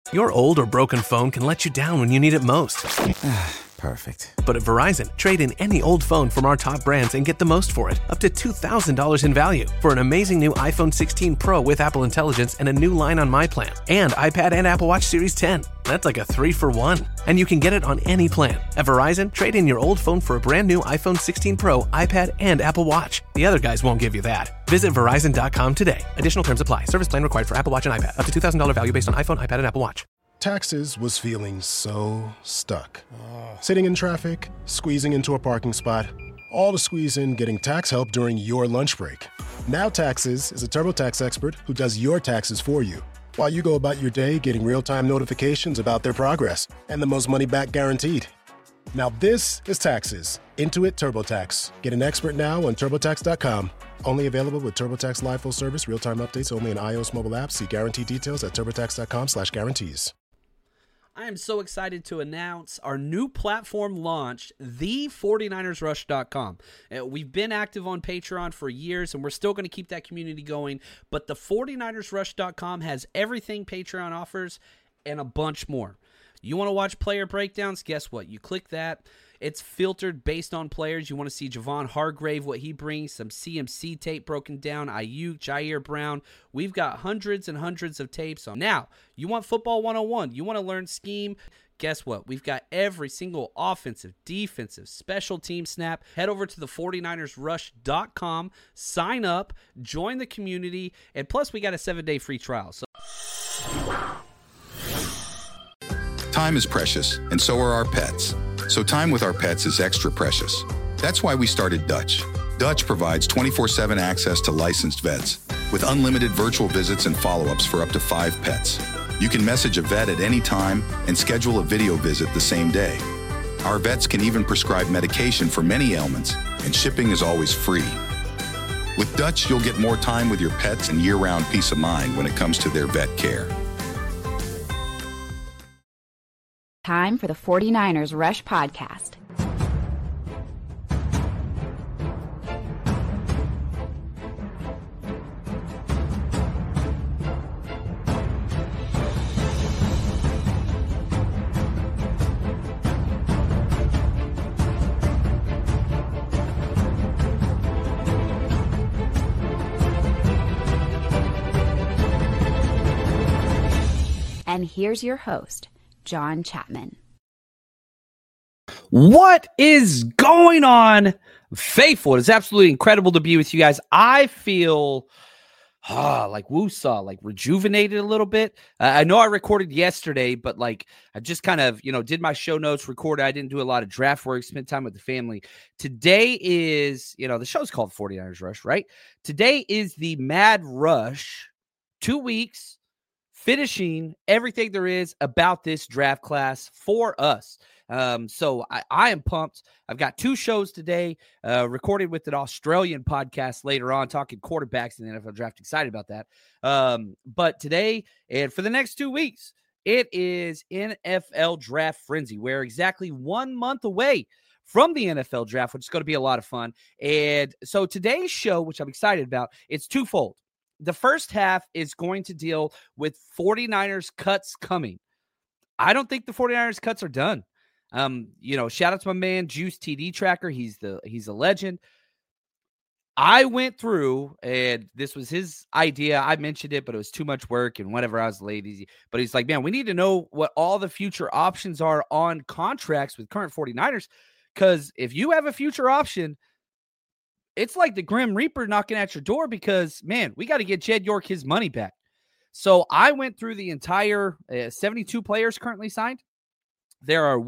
Your old or broken phone can let you down when you need it most. Perfect. But at Verizon, trade in any old phone from our top brands and get the most for it, up to $2,000 in value, for an amazing new iPhone 16 Pro with Apple Intelligence and a new line on My Plan, and iPad and Apple Watch Series 10. That's like a 3-for-1. And you can get it on any plan. At Verizon, trade in your old phone for a brand new iPhone 16 Pro, iPad, and Apple Watch. The other guys won't give you that. Visit Verizon.com today. Additional terms apply. Service plan required for Apple Watch and iPad. Up to $2,000 value based on iPhone, iPad, and Apple Watch. Taxes was feeling so stuck. Sitting in traffic, squeezing into a parking spot, all to squeeze in getting tax help during your lunch break. Now Taxes is a TurboTax expert who does your taxes for you, while you go about your day getting real-time notifications about their progress and the most money back guaranteed. Now this is Taxes. Intuit TurboTax. Get an expert now on TurboTax.com. Only available with TurboTax Live Full Service. Real-time updates only in iOS mobile apps. See guarantee details at TurboTax.com/guarantees. I am so excited to announce our new platform launch, the49ersrush.com. We've been active on Patreon for years, and we're still going to keep that community going, but the 49ersrush.com has everything Patreon offers and a bunch more. You want to watch player breakdowns? Guess what? You click that. It's filtered based on players. You want to see Javon Hargrave, what he brings, some CMC tape broken down, Ayuk, Jair Brown. We've got hundreds and hundreds of tapes on. Now, you want football 101. You want to learn scheme. Guess what? We've got every single offensive, defensive, special team snap. Head over to the 49ersrush.com, sign up, join the community, and plus we got a 7-day free trial. So Time is precious, and so are our pets. So time with our pets is extra precious. That's why we started Dutch. Dutch provides 24/7 access to licensed vets with unlimited virtual visits and follow-ups for up to 5 pets. You can message a vet at any time and schedule a video visit the same day. Our vets can even prescribe medication for many ailments, and shipping is always free. With Dutch, you'll get more time with your pets and year-round peace of mind when it comes to their vet care. Time for the 49ers Rush podcast. And here's your host, John Chapman. what is going on, faithful? It is absolutely incredible to be with you guys. I feel like woosah, like rejuvenated a little bit. I know I recorded yesterday, but like I just kind of, did my show notes, recorded. I didn't do a lot of draft work, spent time with the family. Today is, the show's called 49ers Rush, right? Today is the Mad Rush, 2 weeks, finishing everything there is about this draft class for us. So I am pumped. I've got 2 shows today, recorded with an Australian podcast later on, talking quarterbacks in the NFL draft. Excited about that. But today and for the next 2 weeks, it is NFL Draft Frenzy. We're exactly 1 month away from the NFL draft, which is going to be a lot of fun. And so today's show, which I'm excited about, it's twofold. The first half is going to deal with 49ers cuts coming. I don't think the 49ers cuts are done. Shout out to my man Juice TD Tracker. He's a legend. I went through, and this was his idea. I mentioned it, but it was too much work and whatever. I was lazy. But he's like, man, we need to know what all the future options are on contracts with current 49ers. Because if you have a future option, it's like the Grim Reaper knocking at your door because, man, we got to get Jed York his money back. So I went through the entire 72 players currently signed. There are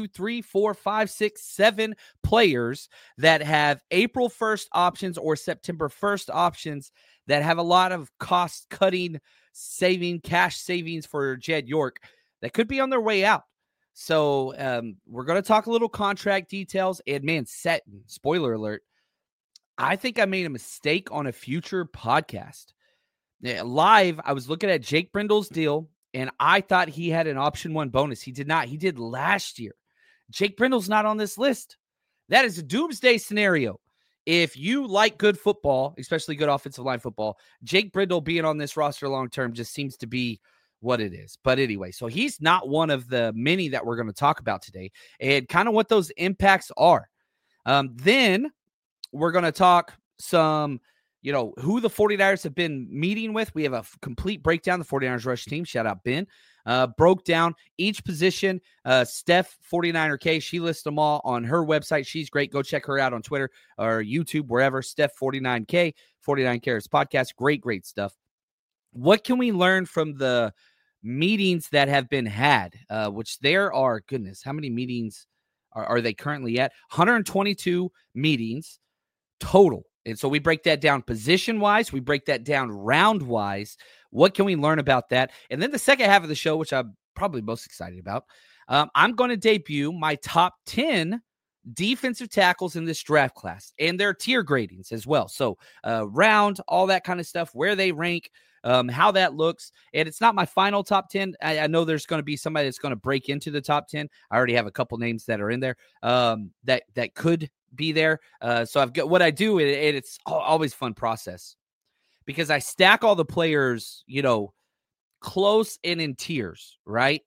7 players that have April 1st options or September 1st options that have a lot of cost-cutting, cash savings for Jed York that could be on their way out. So we're going to talk a little contract details. And, man, spoiler alert, I think I made a mistake on a future podcast. Live, I was looking at Jake Brindle's deal, and I thought he had an option 1 bonus. He did not. He did last year. Jake Brindle's not on this list. That is a doomsday scenario. If you like good football, especially good offensive line football, Jake Brindle being on this roster long-term just seems to be what it is. But anyway, so he's not one of the many that we're going to talk about today, and kind of what those impacts are. Then we're going to talk some, who the 49ers have been meeting with. We have a complete breakdown. The 49ers Rush team, shout out Ben, broke down each position. Steph 49er-K, she lists them all on her website. She's great. Go check her out on Twitter or YouTube, wherever. Steph 49K, 49 Carats podcast. Great stuff. What can we learn from the meetings that have been had, which there are, goodness, how many meetings are they currently at? 122 meetings total. And so we break that down position-wise. We break that down round-wise. What can we learn about that? And then the second half of the show, which I'm probably most excited about, I'm going to debut my top 10 defensive tackles in this draft class and their tier gradings as well. So round, all that kind of stuff, where they rank, how that looks. And it's not my final top 10. I know there's going to be somebody that's going to break into the top 10. I already have a couple names that are in there that could be there. So I've got what I do, and it's always a fun process because I stack all the players, close and in tiers, right?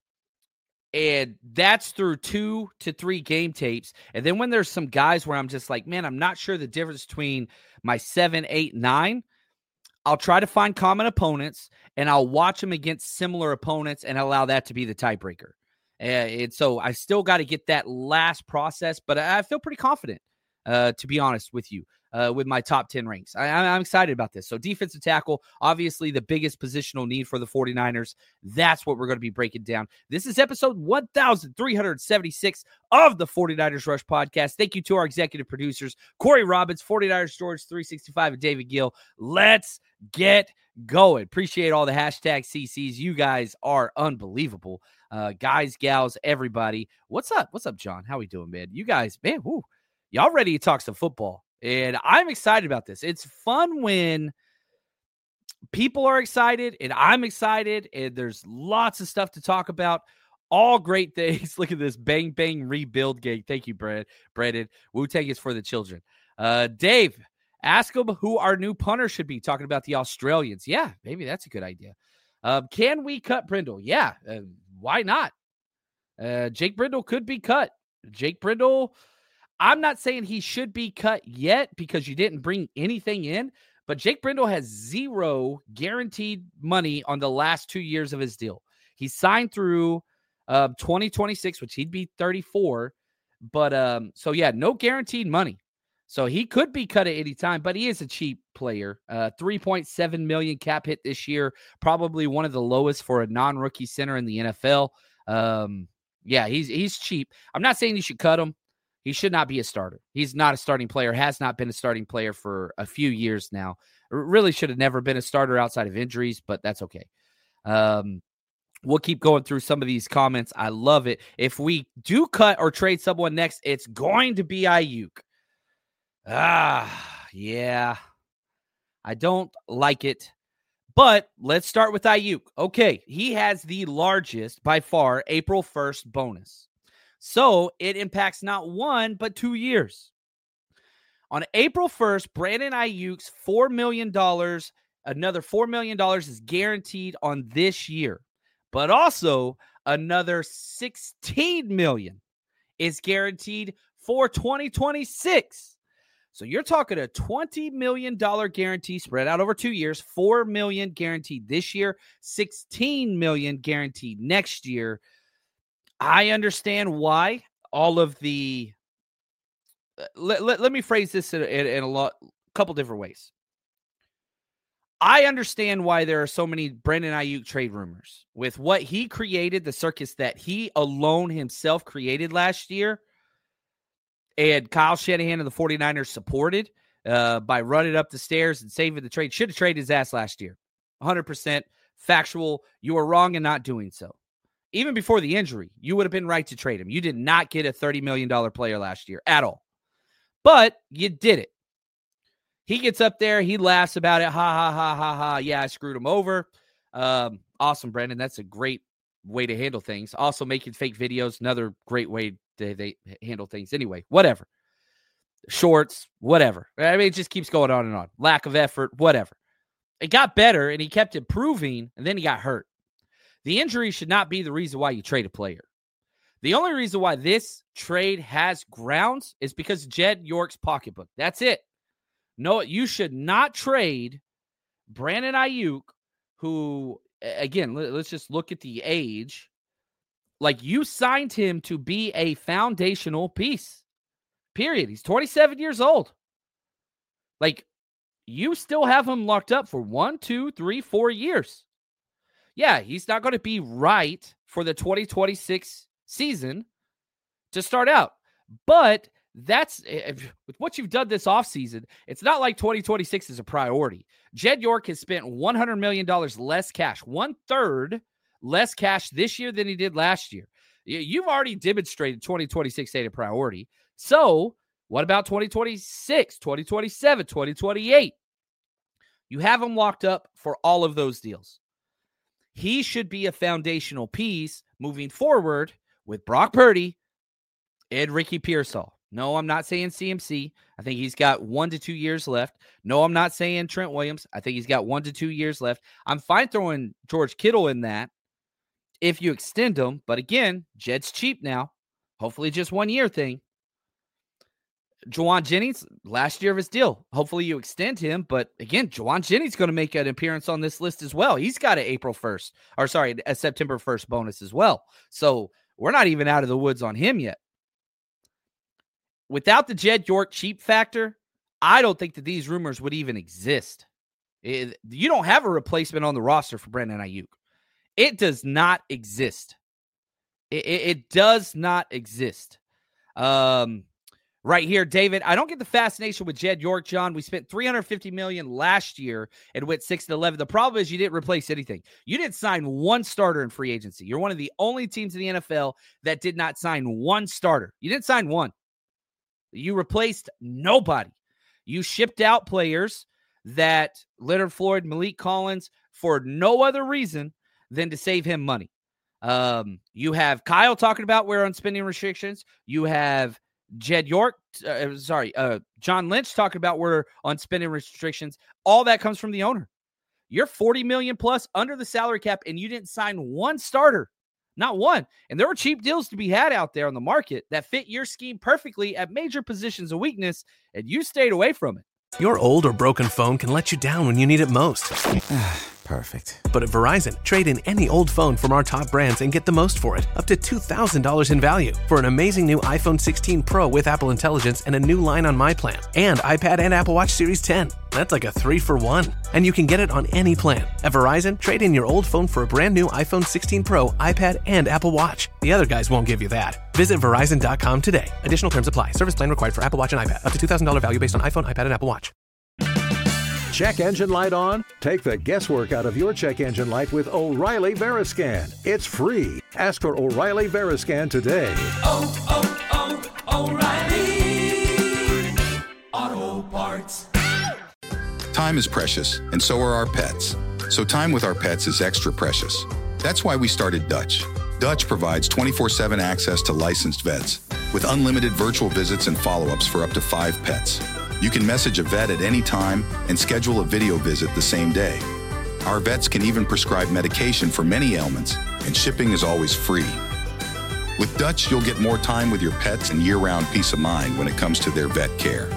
And that's through 2 to 3 game tapes. And then when there's some guys where I'm just like, man, I'm not sure the difference between my 7, 8, 9, I'll try to find common opponents and I'll watch them against similar opponents and allow that to be the tiebreaker. And so I still got to get that last process, but I feel pretty confident, to be honest with you, with my top 10 ranks. I'm excited about this. So defensive tackle, obviously the biggest positional need for the 49ers. That's what we're going to be breaking down. This is episode 1376 of the 49ers Rush podcast. Thank you to our executive producers, Corey Robbins, 49ers George 365, and David Gill. Let's get going. Appreciate all the hashtag CCs. You guys are unbelievable. Guys, gals, everybody. What's up? What's up, John? How we doing, man? You guys, man, y'all ready to talk some football. And I'm excited about this. It's fun when people are excited and I'm excited and there's lots of stuff to talk about. All great things. Look at this bang, bang, rebuild gang. Thank you, Brandon. Wu-Tang is for the children. Dave, ask them who our new punter should be. Talking about the Australians. Yeah, maybe that's a good idea. Can we cut Brindle? Yeah, why not? Jake Brindle could be cut. Jake Brindle, I'm not saying he should be cut yet because you didn't bring anything in, but Jake Brindle has 0 guaranteed money on the last 2 years of his deal. He signed through 2026, which he'd be 34. But so, yeah, no guaranteed money. So he could be cut at any time, but he is a cheap player. $3.7 million cap hit this year, probably one of the lowest for a non-rookie center in the NFL. Yeah, he's cheap. I'm not saying you should cut him. He should not be a starter. He's not a starting player, has not been a starting player for a few years now. Really should have never been a starter outside of injuries, but that's okay. We'll keep going through some of these comments. I love it. If we do cut or trade someone next, it's going to be Ayuk. Yeah. I don't like it. But let's start with Ayuk. Okay, he has the largest, by far, April 1st bonus. So it impacts not 1, but 2 years. On April 1st, Brandon Ayuk's $4 million, another $4 million is guaranteed on this year. But also another $16 million is guaranteed for 2026. So you're talking a $20 million guarantee spread out over 2 years, $4 million guaranteed this year, $16 million guaranteed next year. I understand why all of the let me phrase this in a couple different ways. I understand why there are so many Brandon Ayuk trade rumors. With what he created, the circus that he alone himself created last year, and Kyle Shanahan and the 49ers supported by running up the stairs and saving the trade. Should have traded his ass last year. 100% factual. You were wrong in not doing so. Even before the injury, you would have been right to trade him. You did not get a $30 million player last year at all. But you did it. He gets up there. He laughs about it. Ha, ha, ha, ha, ha. Yeah, I screwed him over. Awesome, Brandon. That's a great way to handle things. Also, making fake videos, another great way they handle things. Anyway, whatever. Shorts, whatever. I mean, it just keeps going on and on. Lack of effort, whatever. It got better, and he kept improving, and then he got hurt. The injury should not be the reason why you trade a player. The only reason why this trade has grounds is because of Jed York's pocketbook. That's it. No, you should not trade Brandon Ayuk, who, again, let's just look at the age. Like, you signed him to be a foundational piece, period. He's 27 years old. Like, you still have him locked up for 1, 2, 3, 4 years. Yeah, he's not going to be right for the 2026 season to start out. But that's with what you've done this offseason, it's not like 2026 is a priority. Jed York has spent $100 million less cash, 1/3 less cash this year than he did last year. You've already demonstrated 2026 ain't a priority. So what about 2026, 2027, 2028? You have him locked up for all of those deals. He should be a foundational piece moving forward with Brock Purdy and Ricky Pearsall. No, I'm not saying CMC. I think he's got 1 to 2 years left. No, I'm not saying Trent Williams. I think he's got 1 to 2 years left. I'm fine throwing George Kittle in that if you extend him. But again, Jed's cheap now. Hopefully just 1 year thing. Juwan Jennings, last year of his deal. Hopefully you extend him. But again, Juwan Jennings going to make an appearance on this list as well. He's got a September 1st bonus as well. So we're not even out of the woods on him yet. Without the Jed York cheap factor, I don't think that these rumors would even exist. You don't have a replacement on the roster for Brandon Ayuk. It does not exist. It does not exist. Right here, David, I don't get the fascination with Jed York, John. We spent $350 million last year and went 6-11. The problem is you didn't replace anything. You didn't sign one starter in free agency. You're one of the only teams in the NFL that did not sign one starter. You didn't sign one. You replaced nobody. You shipped out players that Leonard Floyd, Malik Collins, for no other reason than to save him money. You have Kyle talking about we're on spending restrictions. You have Jed York, John Lynch talking about we're on spending restrictions. All that comes from the owner. You're $40 million plus under the salary cap, and you didn't sign one starter. Not one. And there were cheap deals to be had out there on the market that fit your scheme perfectly at major positions of weakness, and you stayed away from it. Your old or broken phone can let you down when you need it most. Perfect. But at Verizon, trade in any old phone from our top brands and get the most for it, up to $2,000 in value. For an amazing new iPhone 16 Pro with Apple Intelligence and a new line on My Plan, and iPad and Apple Watch Series 10. That's like a 3-for-1. And you can get it on any plan. At Verizon, trade in your old phone for a brand new iPhone 16 Pro, iPad, and Apple Watch. The other guys won't give you that. Visit Verizon.com today. Additional terms apply. Service plan required for Apple Watch and iPad. Up to $2,000 value based on iPhone, iPad, and Apple Watch. Check engine light on? Take the guesswork out of your check engine light with O'Reilly Veriscan. It's free. Ask for O'Reilly Veriscan today. O'Reilly Auto Parts. Time is precious, and so are our pets. So time with our pets is extra precious. That's why we started Dutch. Dutch provides 24/7 access to licensed vets with unlimited virtual visits and follow-ups for up to 5 pets. You can message a vet at any time and schedule a video visit the same day. Our vets can even prescribe medication for many ailments, and shipping is always free. With Dutch, you'll get more time with your pets and year-round peace of mind when it comes to their vet care.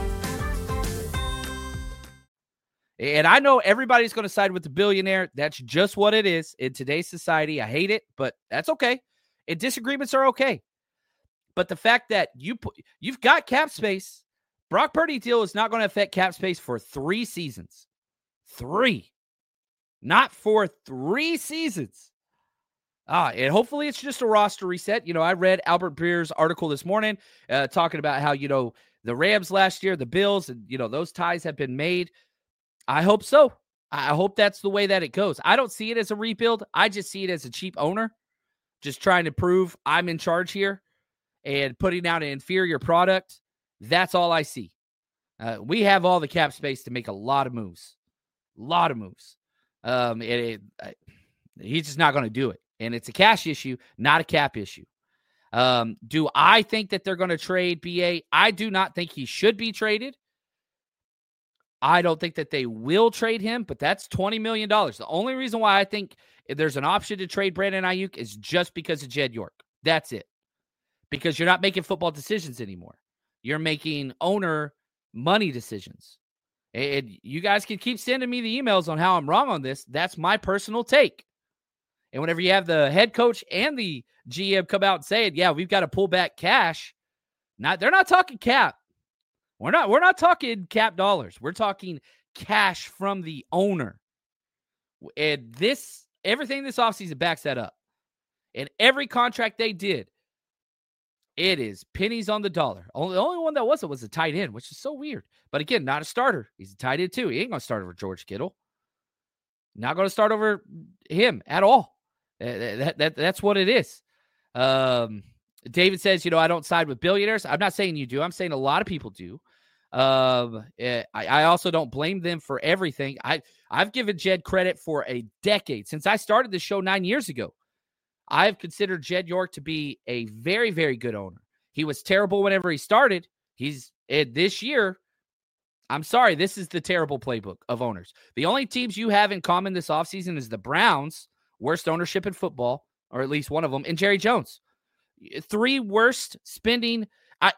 And I know everybody's going to side with the billionaire. That's just what it is in today's society. I hate it, but that's okay. And disagreements are okay. But the fact that you've got cap space, Brock Purdy deal is not going to affect cap space for 3 seasons. 3. Not for 3 seasons. And hopefully it's just a roster reset. You know, I read Albert Breer's article this morning talking about how, the Rams last year, the Bills, and, those ties have been made. I hope so. I hope that's the way that it goes. I don't see it as a rebuild. I just see it as a cheap owner just trying to prove I'm in charge here and putting out an inferior product. That's all I see. We have all the cap space to make a lot of moves. He's just not going to do it. And it's a cash issue, not a cap issue. Do I think that they're going to trade BA? I do not think he should be traded. I don't think that they will trade him, but that's $20 million. The only reason why I think there's an option to trade Brandon Ayuk is just because of Jed York. That's it. Because you're not making football decisions anymore. You're making owner money decisions. And you guys can keep sending me the emails on how I'm wrong on this. That's my personal take. And whenever you have the head coach and the GM come out and say it, yeah, we've got to pull back cash. They're not talking cap. We're not talking cap dollars. We're talking cash from the owner. And everything this offseason backs that up. And every contract they did, it is pennies on the dollar. The only one that wasn't was a tight end, which is so weird. But again, not a starter. He's a tight end too. He ain't going to start over George Kittle. Not going to start over him at all. That's what it is. David says, I don't side with billionaires. I'm not saying you do. I'm saying a lot of people do. I also don't blame them for everything. I've given Jed credit for a decade. Since I started this show 9 years ago, I've considered Jed York to be a very, very good owner. He was terrible whenever he started. This year, I'm sorry, this is the terrible playbook of owners. The only teams you have in common this offseason is the Browns, worst ownership in football, or at least one of them, and Jerry Jones. 3 worst spending. The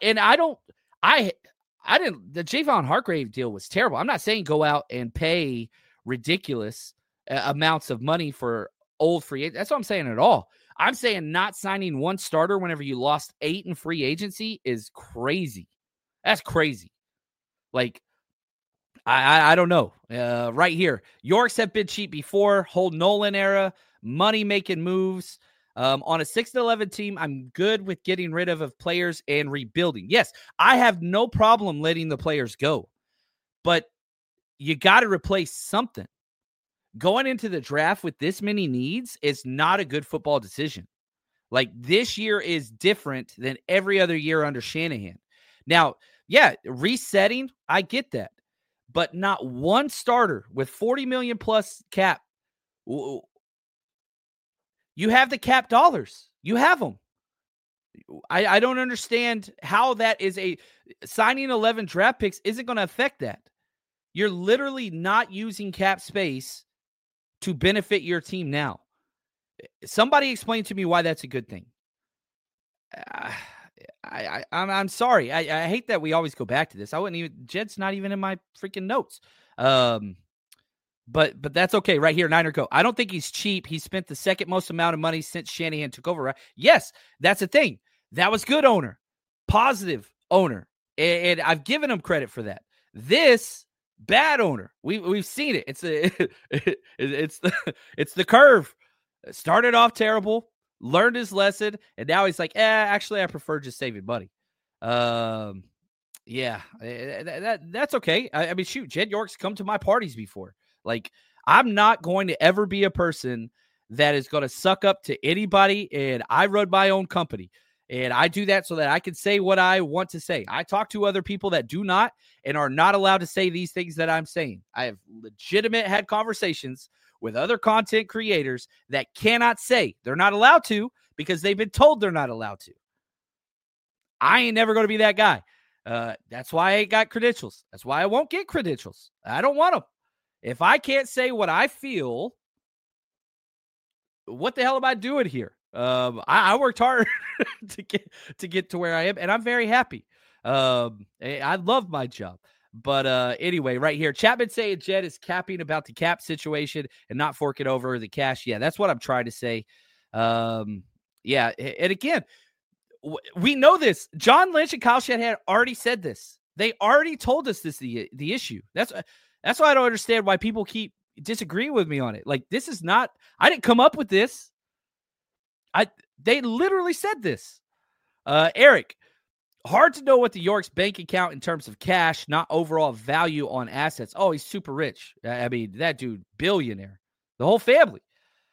Javon Hargrave deal was terrible. I'm not saying go out and pay ridiculous amounts of money for old free agents. That's what I'm saying at all. I'm saying not signing one starter whenever you lost 8 in free agency is crazy. That's crazy. Like, I don't know. Right here, Yorks have been cheap before. Whole Nolan era, money-making moves. On a 6-11 team, I'm good with getting rid of players and rebuilding. Yes, I have no problem letting the players go. But you got to replace something. Going into the draft with this many needs is not a good football decision. Like, this year is different than every other year under Shanahan. Now, yeah, resetting, I get that. But not one starter with $40 million plus cap. You have the cap dollars. You have them. I don't understand how that is signing 11 draft picks isn't going to affect that. You're literally not using cap space to benefit your team now. Somebody explain to me why that's a good thing. I'm sorry. I hate that we always go back to this. Jed's not even in my freaking notes. But that's okay. Right here, Niner Go. I don't think he's cheap. He spent the second most amount of money since Shanahan took over. Right? Yes, that's the thing. That was good owner, positive owner, and I've given him credit for that. This bad owner, we've seen it. It's the curve. Started off terrible, learned his lesson, and now he's like, actually, I prefer just saving money. Yeah, that's okay. I mean, shoot, Jed York's come to my parties before. Like, I'm not going to ever be a person that is going to suck up to anybody, and I run my own company, and I do that so that I can say what I want to say. I talk to other people that do not and are not allowed to say these things that I'm saying. I have had conversations with other content creators that cannot say. They're not allowed to because they've been told they're not allowed to. I ain't never going to be that guy. That's why I ain't got credentials. That's why I won't get credentials. I don't want them. If I can't say what I feel, what the hell am I doing here? I worked hard to get to where I am, and I'm very happy. I love my job. But anyway, right here, Chapman saying Jed is capping about the cap situation and not forking over the cash. Yeah, that's what I'm trying to say. Yeah, and again, we know this. John Lynch and Kyle Shanahan already said this. They already told us this the issue. That's why I don't understand why people keep disagreeing with me on it. Like, this is not, I didn't come up with this. They literally said this. Eric, hard to know what the York's bank account in terms of cash, not overall value on assets. Oh, he's super rich. I mean, that dude, billionaire. The whole family.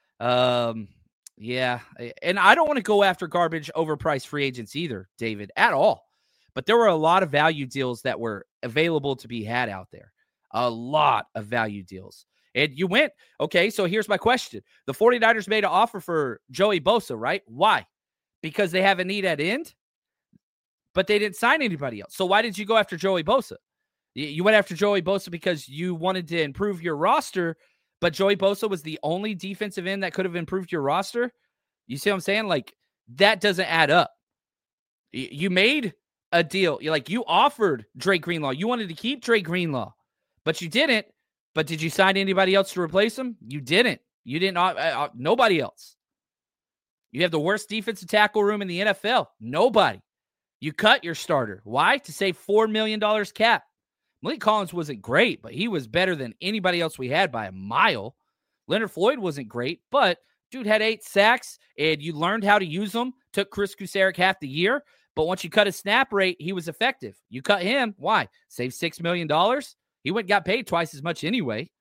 Yeah. And I don't want to go after garbage overpriced free agents either, David, at all. But there were a lot of value deals that were available to be had out there. A lot of value deals. And you went, okay, so here's my question. The 49ers made an offer for Joey Bosa, right? Why? Because they have a need at end, but they didn't sign anybody else. So why did you go after Joey Bosa? You went after Joey Bosa because you wanted to improve your roster, but Joey Bosa was the only defensive end that could have improved your roster. You see what I'm saying? Like, that doesn't add up. You made a deal. You offered Drake Greenlaw. You wanted to keep Drake Greenlaw, but you didn't. But did you sign anybody else to replace him? You didn't. You didn't. Nobody else. You have the worst defensive tackle room in the NFL. Nobody. You cut your starter. Why? To save $4 million cap. Malik Collins wasn't great, but he was better than anybody else we had by a mile. Leonard Floyd wasn't great, but dude had 8 sacks, and you learned how to use them. Took Chris Kusarek half the year, but once you cut his snap rate, he was effective. You cut him. Why? Save $6 million? He went and got paid twice as much anyway.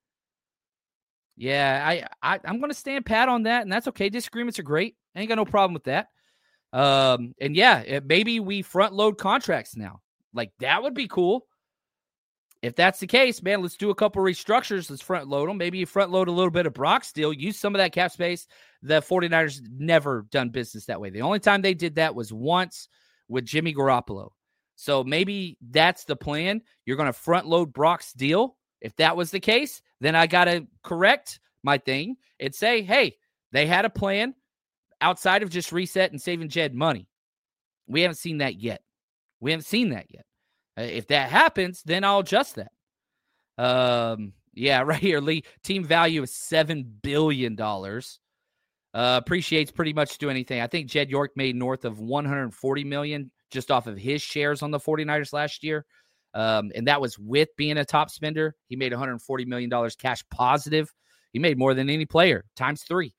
Yeah, I'm going to stand pat on that, and that's okay. Disagreements are great. I ain't got no problem with that. And yeah, maybe we front load contracts now. Like, that would be cool. If that's the case, man, let's do a couple restructures. Let's front load them. Maybe you front load a little bit of Brock still. Use some of that cap space. The 49ers never done business that way. The only time they did that was once with Jimmy Garoppolo. So maybe that's the plan. You're going to front load Brock's deal. If that was the case, then I got to correct my thing and say, hey, they had a plan outside of just reset and saving Jed money. We haven't seen that yet. If that happens, then I'll adjust that. Yeah, right here, Lee. Team value is $7 billion. Appreciates pretty much do anything. I think Jed York made north of $140 million just off of his shares on the 49ers last year. And that was with being a top spender. He made $140 million cash positive. He made more than any player, times 3.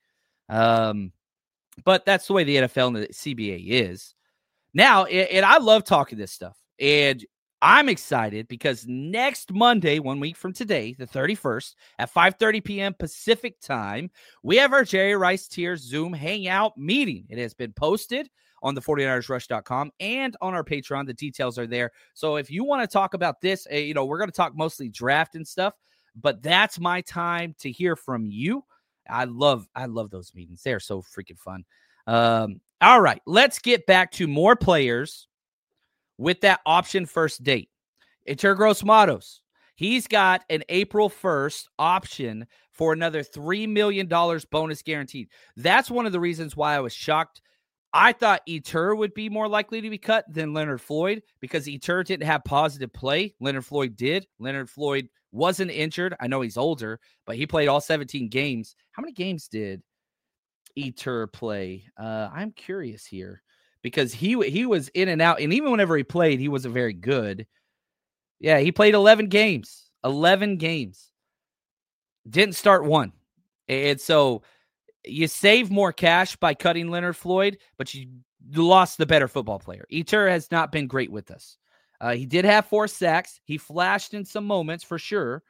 But that's the way the NFL and the CBA is. Now, and I love talking this stuff. And I'm excited because next Monday, 1 week from today, the 31st, at 5:30 p.m. Pacific time, we have our Jerry Rice Tiers Zoom Hangout meeting. It has been posted on the 49ersrush.com and on our Patreon. The details are there. So if you want to talk about this, we're going to talk mostly draft and stuff, but that's my time to hear from you. I love those meetings. They're so freaking fun. All right, let's get back to more players with that option first date. Yetur Gross-Matos, he's got an April 1st option for another $3 million bonus guaranteed. That's one of the reasons why I was shocked. I thought Yetur would be more likely to be cut than Leonard Floyd because Yetur didn't have positive play. Leonard Floyd did. Leonard Floyd wasn't injured. I know he's older, but he played all 17 games. How many games did Yetur play? I'm curious here. Because he was in and out, and even whenever he played, he wasn't very good. Yeah, he played 11 games. 11 games. Didn't start one. And so you save more cash by cutting Leonard Floyd, but you lost the better football player. Yetur has not been great with us. He did have 4 sacks. He flashed in some moments for sure.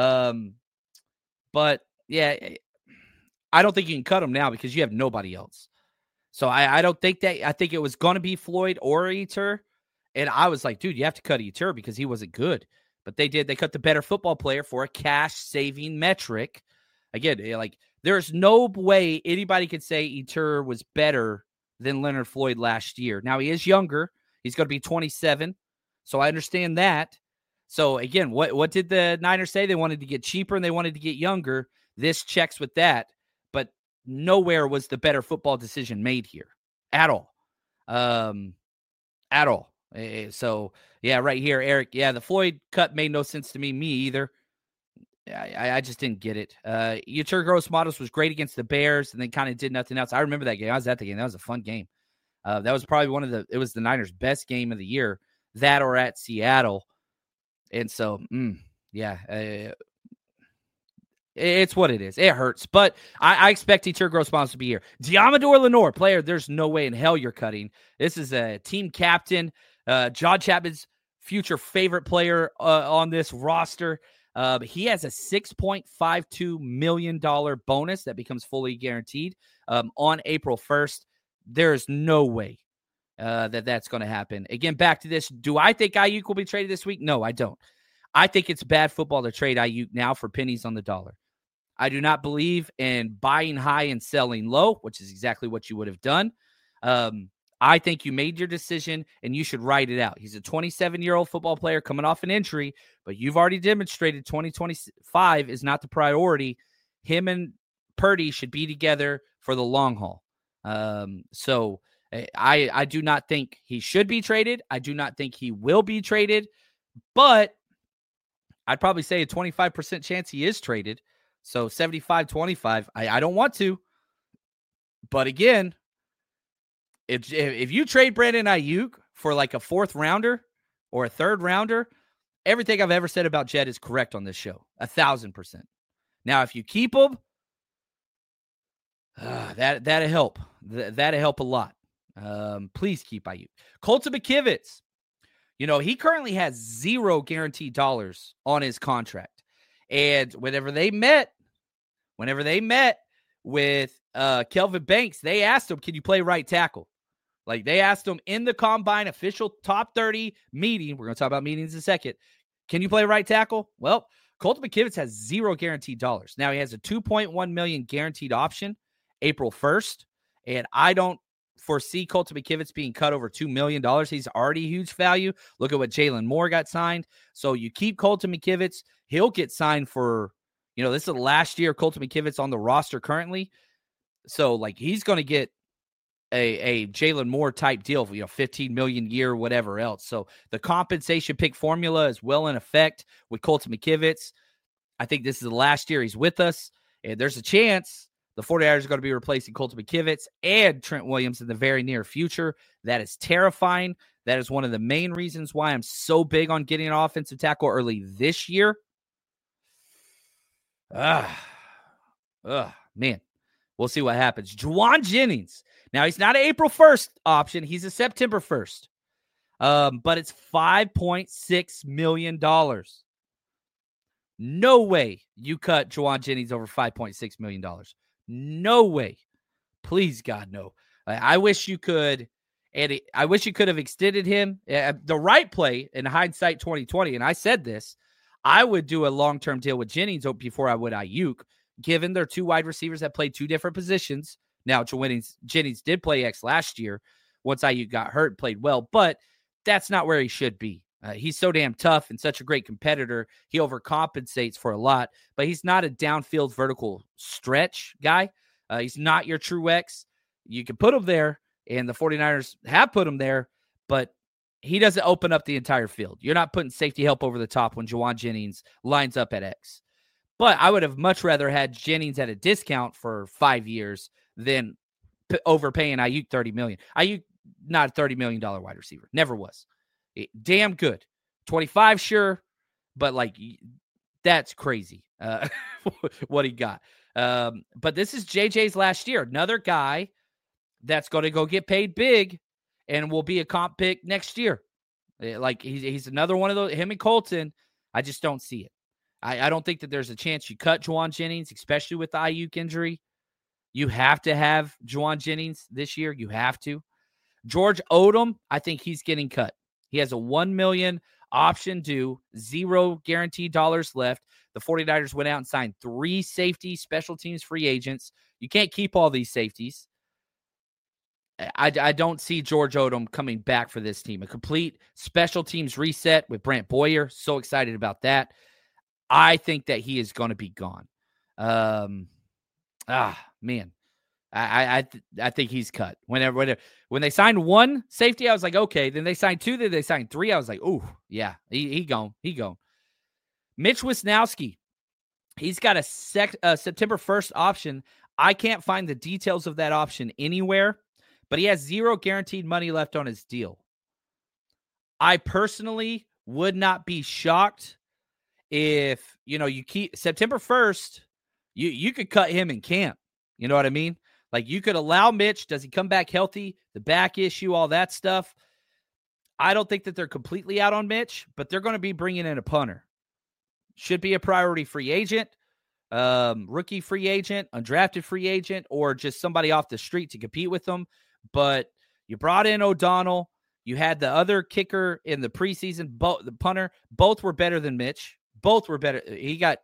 But, yeah, I don't think you can cut him now because you have nobody else. So I don't think that. I think it was going to be Floyd or Yetur. And I was like, dude, you have to cut Yetur because he wasn't good. But they did. They cut the better football player for a cash-saving metric. Again, there's no way anybody could say Yetur was better than Leonard Floyd last year. Now, he is younger. He's going to be 27. So I understand that. So, again, what did the Niners say? They wanted to get cheaper and they wanted to get younger. This checks with that. But nowhere was the better football decision made here at all. At all. So, yeah, right here, Eric. Yeah, the Floyd cut made no sense to me either. I just didn't get it. Yetur Gross-Matos was great against the Bears and then kind of did nothing else. I remember that game. I was at the game. That was a fun game. That was probably it was the Niners' best game of the year, that or at Seattle. And so, yeah, it's what it is. It hurts, but I expect Yetur Gross-Matos to be here. Deommodore Lenoir, player, there's no way in hell you're cutting. This is a team captain. John Chapman's future favorite player on this roster. He has a $6.52 million bonus that becomes fully guaranteed on April 1st. There's no way that's going to happen. Again, back to this. Do I think Ayuk will be traded this week? No, I don't. I think it's bad football to trade Ayuk now for pennies on the dollar. I do not believe in buying high and selling low, which is exactly what you would have done. I think you made your decision and you should write it out. He's a 27-year-old football player coming off an injury, but you've already demonstrated 2025 is not the priority. Him and Purdy should be together for the long haul. So I do not think he should be traded. I do not think he will be traded, but I'd probably say a 25% chance he is traded. So 75-25. I don't want to, but again, if you trade Brandon Ayuk for like a 4th rounder or a 3rd rounder, everything I've ever said about Jed is correct on this show. 1,000%. Now, if you keep him, that'll help. That'll help a lot. Please keep Ayuk. Colton McKivitz. He currently has 0 guaranteed dollars on his contract. And whenever they met with Kelvin Banks, they asked him, can you play right tackle? Like, they asked him in the Combine official top 30 meeting. We're going to talk about meetings in a second. Can you play right tackle? Well, Colton McKivitz has 0 guaranteed dollars. Now, he has a $2.1 million guaranteed option April 1st, and I don't foresee Colton McKivitz being cut over $2 million. He's already a huge value. Look at what Jalen Moore got signed. So you keep Colton McKivitz. He'll get signed for, this is the last year Colton McKivitz on the roster currently. So, like, he's going to get a Jalen Moore type deal, $15 million a year, whatever else. So the compensation pick formula is well in effect with Colton McKivitz. I think this is the last year he's with us, and there's a chance the 49ers are going to be replacing Colton McKivitz and Trent Williams in the very near future. That is terrifying. That is one of the main reasons why I'm so big on getting an offensive tackle early this year. Man. We'll see what happens. Juwan Jennings. Now, he's not an April 1st option. He's a September 1st. But it's $5.6 million. No way you cut Juwan Jennings over $5.6 million. No way. Please, God, no. I wish you could, and I wish you could have extended him. The right play in hindsight 2020, and I said this, I would do a long-term deal with Jennings before I would Ayuk, given they're 2 wide receivers that play 2 different positions. Now, Jennings did play X last year. Once Ayuk got hurt, played well, but that's not where he should be. He's so damn tough and such a great competitor. He overcompensates for a lot, but he's not a downfield vertical stretch guy. He's not your true X. You can put him there, and the 49ers have put him there, but he doesn't open up the entire field. You're not putting safety help over the top when Juwan Jennings lines up at X. But I would have much rather had Jennings at a discount for 5 years than overpaying Ayuk $30 million. Ayuk, not a $30 million wide receiver. Never was. Damn good. 25, sure. But, like, that's crazy what he got. But this is JJ's last year. Another guy that's going to go get paid big and will be a comp pick next year. Like, he's another one of those. Him and Colton, I just don't see it. I don't think that there's a chance you cut Juwan Jennings, especially with the Ayuk injury. You have to have Juwan Jennings this year. You have to. George Odom, I think he's getting cut. He has a $1 million option due, 0 guaranteed dollars left. The 49ers went out and signed 3 safety special teams free agents. You can't keep all these safeties. I don't see George Odom coming back for this team. A complete special teams reset with Brant Boyer. So excited about that. I think that he is going to be gone. Man. I think he's cut. When they signed 1 safety, I was like, okay. Then they signed 2. Then they signed 3. I was like, ooh, yeah, he gone. He gone. Mitch Wisnowski, he's got a September 1st option. I can't find the details of that option anywhere, but he has 0 guaranteed money left on his deal. I personally would not be shocked if, you keep September 1st, you could cut him in camp. You know what I mean? Like, you could allow Mitch. Does he come back healthy? The back issue, all that stuff. I don't think that they're completely out on Mitch, but they're going to be bringing in a punter. Should be a priority free agent, rookie free agent, undrafted free agent, or just somebody off the street to compete with them. But you brought in O'Donnell. You had the other kicker in the preseason, the punter. Both were better than Mitch. Both were better. He got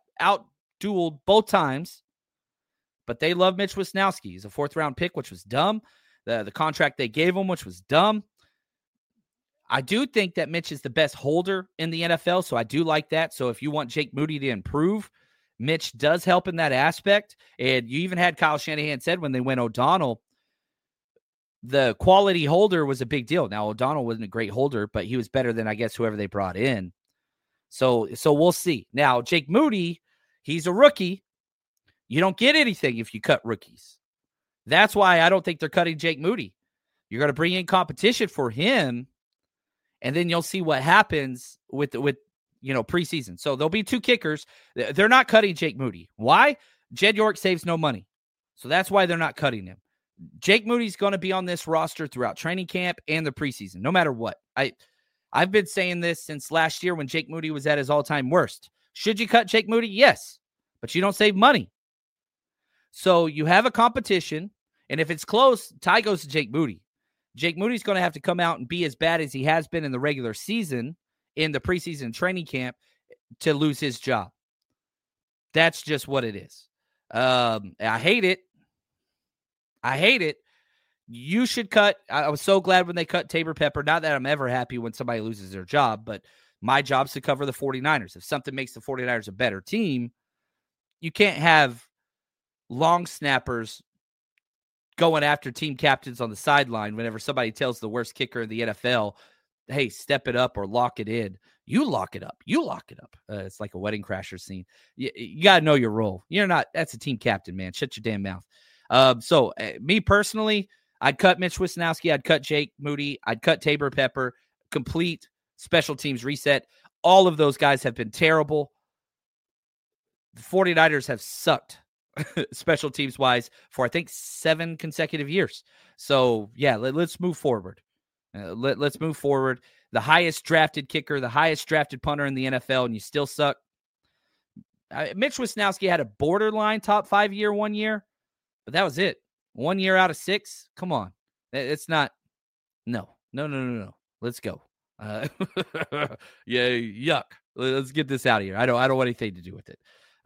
out-dueled both times. But they love Mitch Wisnowski. He's a 4th-round pick, which was dumb. the contract they gave him, which was dumb. I do think that Mitch is the best holder in the NFL, so I do like that. So if you want Jake Moody to improve, Mitch does help in that aspect. And you even had Kyle Shanahan said when they went O'Donnell, the quality holder was a big deal. Now, O'Donnell wasn't a great holder, but he was better than, I guess, whoever they brought in. So we'll see. Now, Jake Moody, he's a rookie. You don't get anything if you cut rookies. That's why I don't think they're cutting Jake Moody. You're going to bring in competition for him, and then you'll see what happens with preseason. So there'll be 2 kickers. They're not cutting Jake Moody. Why? Jed York saves no money. So that's why they're not cutting him. Jake Moody's going to be on this roster throughout training camp and the preseason, no matter what. I've been saying this since last year when Jake Moody was at his all-time worst. Should you cut Jake Moody? Yes, but you don't save money. So you have a competition, and if it's close, tie goes to Jake Moody. Jake Moody's going to have to come out and be as bad as he has been in the regular season, in the preseason training camp, to lose his job. That's just what it is. I hate it. You should cut. I was so glad when they cut Tabor Pepper. Not that I'm ever happy when somebody loses their job, but my job's to cover the 49ers. If something makes the 49ers a better team, you can't have long snappers going after team captains on the sideline whenever somebody tells the worst kicker in the NFL, hey, step it up or lock it in. You lock it up. It's like a Wedding Crashers scene. You got to know your role. That's a team captain, man. Shut your damn mouth. So me personally, I'd cut Mitch Wisnowski. I'd cut Jake Moody. I'd cut Tabor Pepper. Complete special teams reset. All of those guys have been terrible. The 49ers have sucked special teams wise for, I think, 7 consecutive years. So yeah, let's move forward. Let's move forward. The highest drafted kicker, the highest drafted punter in the NFL, and you still suck. Mitch Wisnowski had a borderline top 5 year 1 year, but that was it. 1 year out of 6. Come on. It's not. No. Let's go. Yeah. Yuck. Let's get this out of here. I don't want anything to do with it.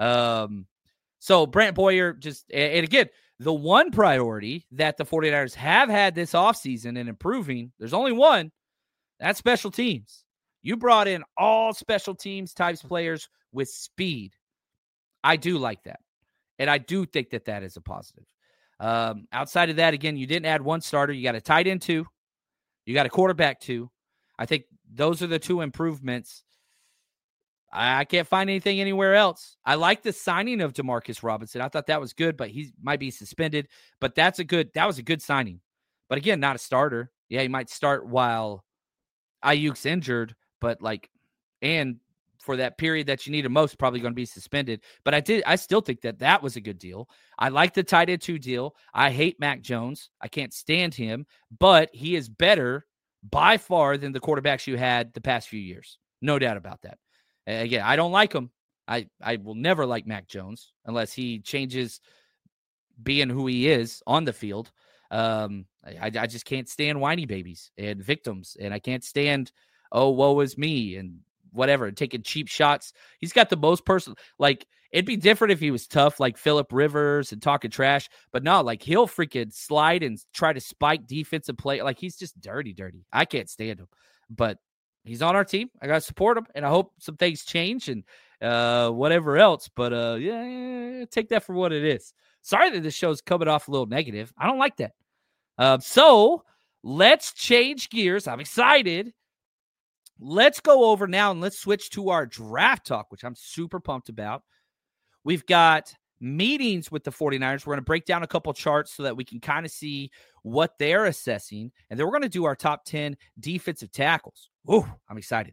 So Brant Boyer and again, the one priority that the 49ers have had this offseason and improving, there's only one. That's special teams. You brought in all special teams types players with speed. I do like that. And I do think that is a positive. Outside of that, again, you didn't add one starter. You got a tight end 2. You got a quarterback 2. I think those are the 2 improvements. I can't find anything anywhere else. I like the signing of Demarcus Robinson. I thought that was good, but he might be suspended. But that was a good signing. But again, not a starter. Yeah, he might start while Ayuk's injured, but and for that period that you need him most, probably going to be suspended. But I still think that was a good deal. I like the tight end 2 deal. I hate Mac Jones. I can't stand him, but he is better by far than the quarterbacks you had the past few years. No doubt about that. Again, I don't like him. I will never like Mac Jones unless he changes being who he is on the field. I just can't stand whiny babies and victims, and I can't stand, oh, woe is me, and whatever, taking cheap shots. He's got the most personal, it'd be different if he was tough, like Phillip Rivers and talking trash, but no, he'll freaking slide and try to spike defensive play. He's just dirty. I can't stand him, but he's on our team. I got to support him, and I hope some things change and whatever else. But yeah, take that for what it is. Sorry that this show's coming off a little negative. I don't like that. So let's change gears. I'm excited. Let's go over now and let's switch to our draft talk, which I'm super pumped about. We've got meetings with the 49ers. We're going to break down a couple charts so that we can kind of see what they're assessing. And then we're going to do our top 10 defensive tackles. Ooh, I'm excited.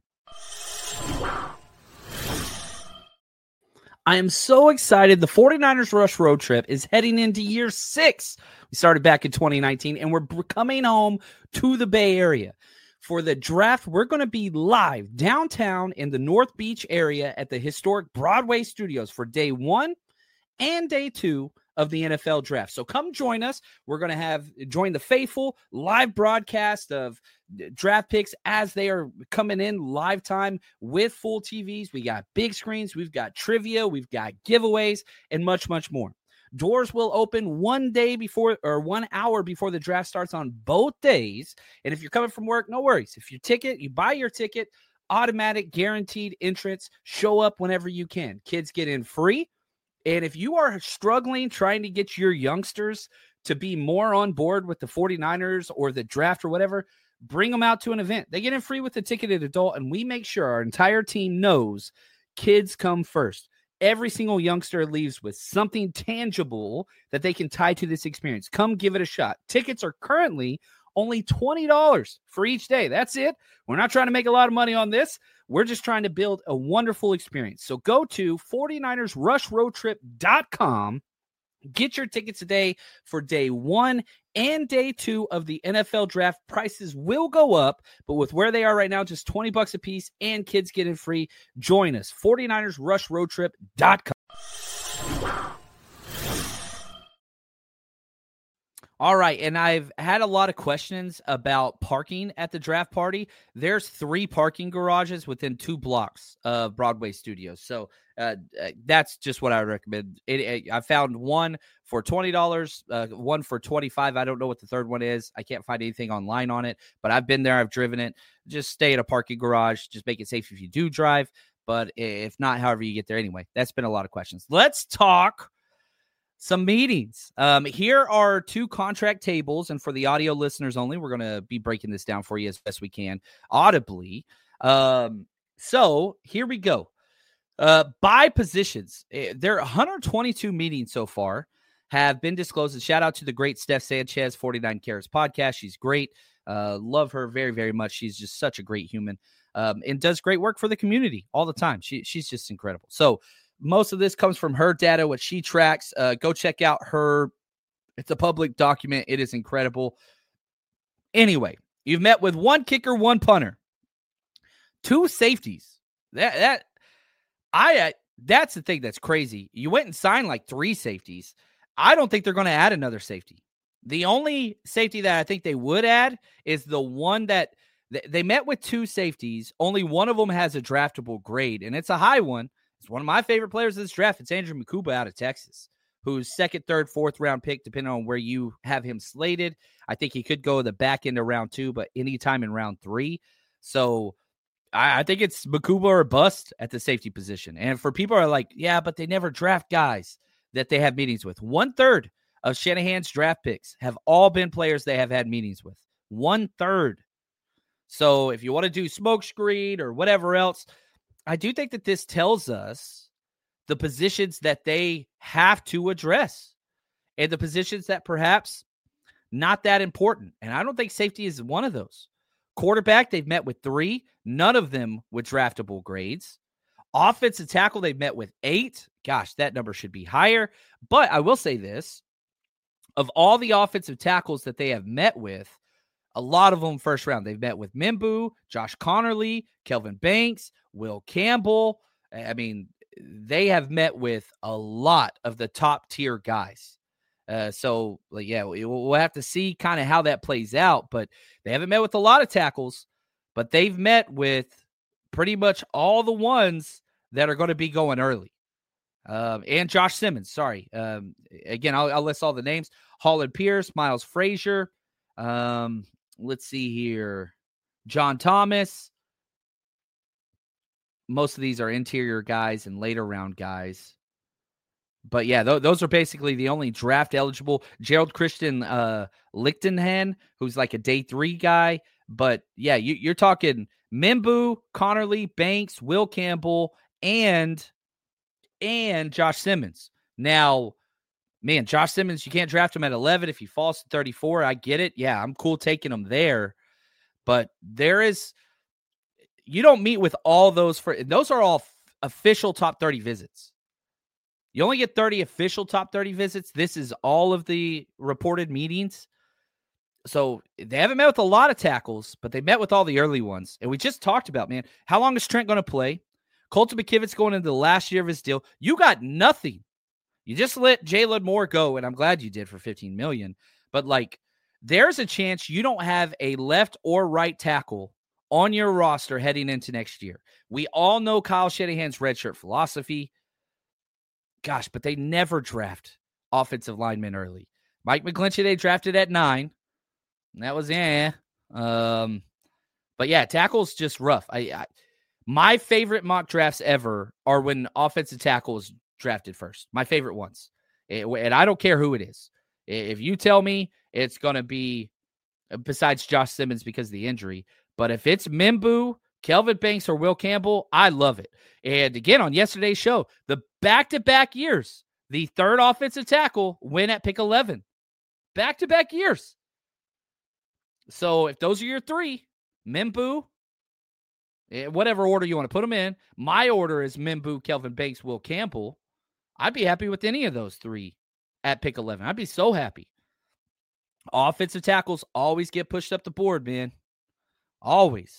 I am so excited. The 49ers Rush Road Trip is heading into year 6. We started back in 2019, and we're coming home to the Bay Area. For the draft, we're going to be live downtown in the North Beach area at the historic Broadway Studios for day 1 and day 2 of the NFL draft. So come join us. We're going to join the faithful live broadcast of draft picks as they are coming in live time with full TVs. We got big screens. We've got trivia. We've got giveaways and much, much more. Doors will open 1 hour before the draft starts on both days. And if you're coming from work, no worries. If you buy your ticket, automatic guaranteed entrance, show up whenever you can. Kids get in free. And if you are struggling trying to get your youngsters to be more on board with the 49ers or the draft or whatever, bring them out to an event. They get in free with the ticketed adult, and we make sure our entire team knows kids come first. Every single youngster leaves with something tangible that they can tie to this experience. Come give it a shot. Tickets are currently only $20 for each day. That's it. We're not trying to make a lot of money on this. We're just trying to build a wonderful experience. So go to 49ersrushroadtrip.com. Get your tickets today for day 1 and day 2 of the NFL draft. Prices will go up, but with where they are right now, just $20 a piece and kids get in free. Join us, 49ersrushroadtrip.com. All right, and I've had a lot of questions about parking at the draft party. There's 3 parking garages within 2 blocks of Broadway Studios. So that's just what I would recommend. I found one for $20, one for $25. I don't know what the third one is. I can't find anything online on it, but I've been there. I've driven it. Just stay at a parking garage. Just make it safe if you do drive. But if not, however you get there anyway. That's been a lot of questions. Let's talk some meetings. Here are 2 contract tables, and for the audio listeners only, we're going to be breaking this down for you as best we can audibly. So here we go. By positions, there are 122 meetings so far have been disclosed. And shout out to the great Steph Sanchez, 49 Carats podcast. She's great. Love her very, very much. She's just such a great human, and does great work for the community all the time. She's just incredible. So most of this comes from her data, what she tracks. Go check out her. It's a public document. It is incredible. Anyway, you've met with 1 kicker, 1 punter, 2 safeties. That's the thing that's crazy. You went and signed like 3 safeties. I don't think they're going to add another safety. The only safety that I think they would add is the one that they met with 2 safeties. Only one of them has a draftable grade, and it's a high one. It's one of my favorite players of this draft. It's Andrew Mukuba out of Texas, who's 2nd, 3rd, 4th round pick, depending on where you have him slated. I think he could go the back end of round 2, but anytime in round 3. So I think it's Mukuba or bust at the safety position. And for people who are like, yeah, but they never draft guys that they have meetings with. 1/3 of Shanahan's draft picks have all been players they have had meetings with. 1/3. So if you want to do smoke screen or whatever else, I do think that this tells us the positions that they have to address and the positions that perhaps not that important. And I don't think safety is one of those. Quarterback, they've met with 3, none of them with draftable grades. Offensive tackle, they've met with 8. Gosh, that number should be higher. But I will say this, of all the offensive tackles that they have met with, a lot of them first round. They've met with Mimbu, Josh Connerly, Kelvin Banks, Will Campbell. I mean, they have met with a lot of the top tier guys. So we'll have to see kind of how that plays out, but they haven't met with a lot of tackles, but they've met with pretty much all the ones that are going to be going early. And Josh Simmons, sorry. Again, I'll list all the names. Holland Pierce, Miles Frazier. Let's see here. John Thomas. Most of these are interior guys and later round guys. But yeah, those are basically the only draft eligible. Gerald Christian Lichtenhan, who's like a day 3 guy. But yeah, you're talking Mimbu, Connerly, Banks, Will Campbell, and Josh Simmons. Now, man, Josh Simmons, you can't draft him at 11 if he falls to 34. I get it. Yeah, I'm cool taking him there. But you don't meet with all those. Those are all official top 30 visits. You only get 30 official top 30 visits. This is all of the reported meetings. So they haven't met with a lot of tackles, but they met with all the early ones. And we just talked about, man, how long is Trent going to play? Colton McKivit's going into the last year of his deal. You got nothing. You just let Jalen Moore go, and I'm glad you did for $15 million. But, there's a chance you don't have a left or right tackle on your roster heading into next year. We all know Kyle Shanahan's redshirt philosophy. Gosh, but they never draft offensive linemen early. Mike McGlinchey, they drafted at 9. And that was, but yeah, tackle's just rough. My favorite mock drafts ever are when offensive tackle is drafted first. My favorite ones. And I don't care who it is. If you tell me it's going to be, besides Josh Simmons because of the injury, but if it's M'Boom, Kelvin Banks, or Will Campbell, I love it. And again, on yesterday's show, the back-to-back years, the third offensive tackle went at pick 11. Back-to-back years. So if those are your 3, M'Boom, whatever order you want to put them in, my order is M'Boom, Kelvin Banks, Will Campbell. I'd be happy with any of those 3 at pick 11. I'd be so happy. Offensive tackles always get pushed up the board, man. Always.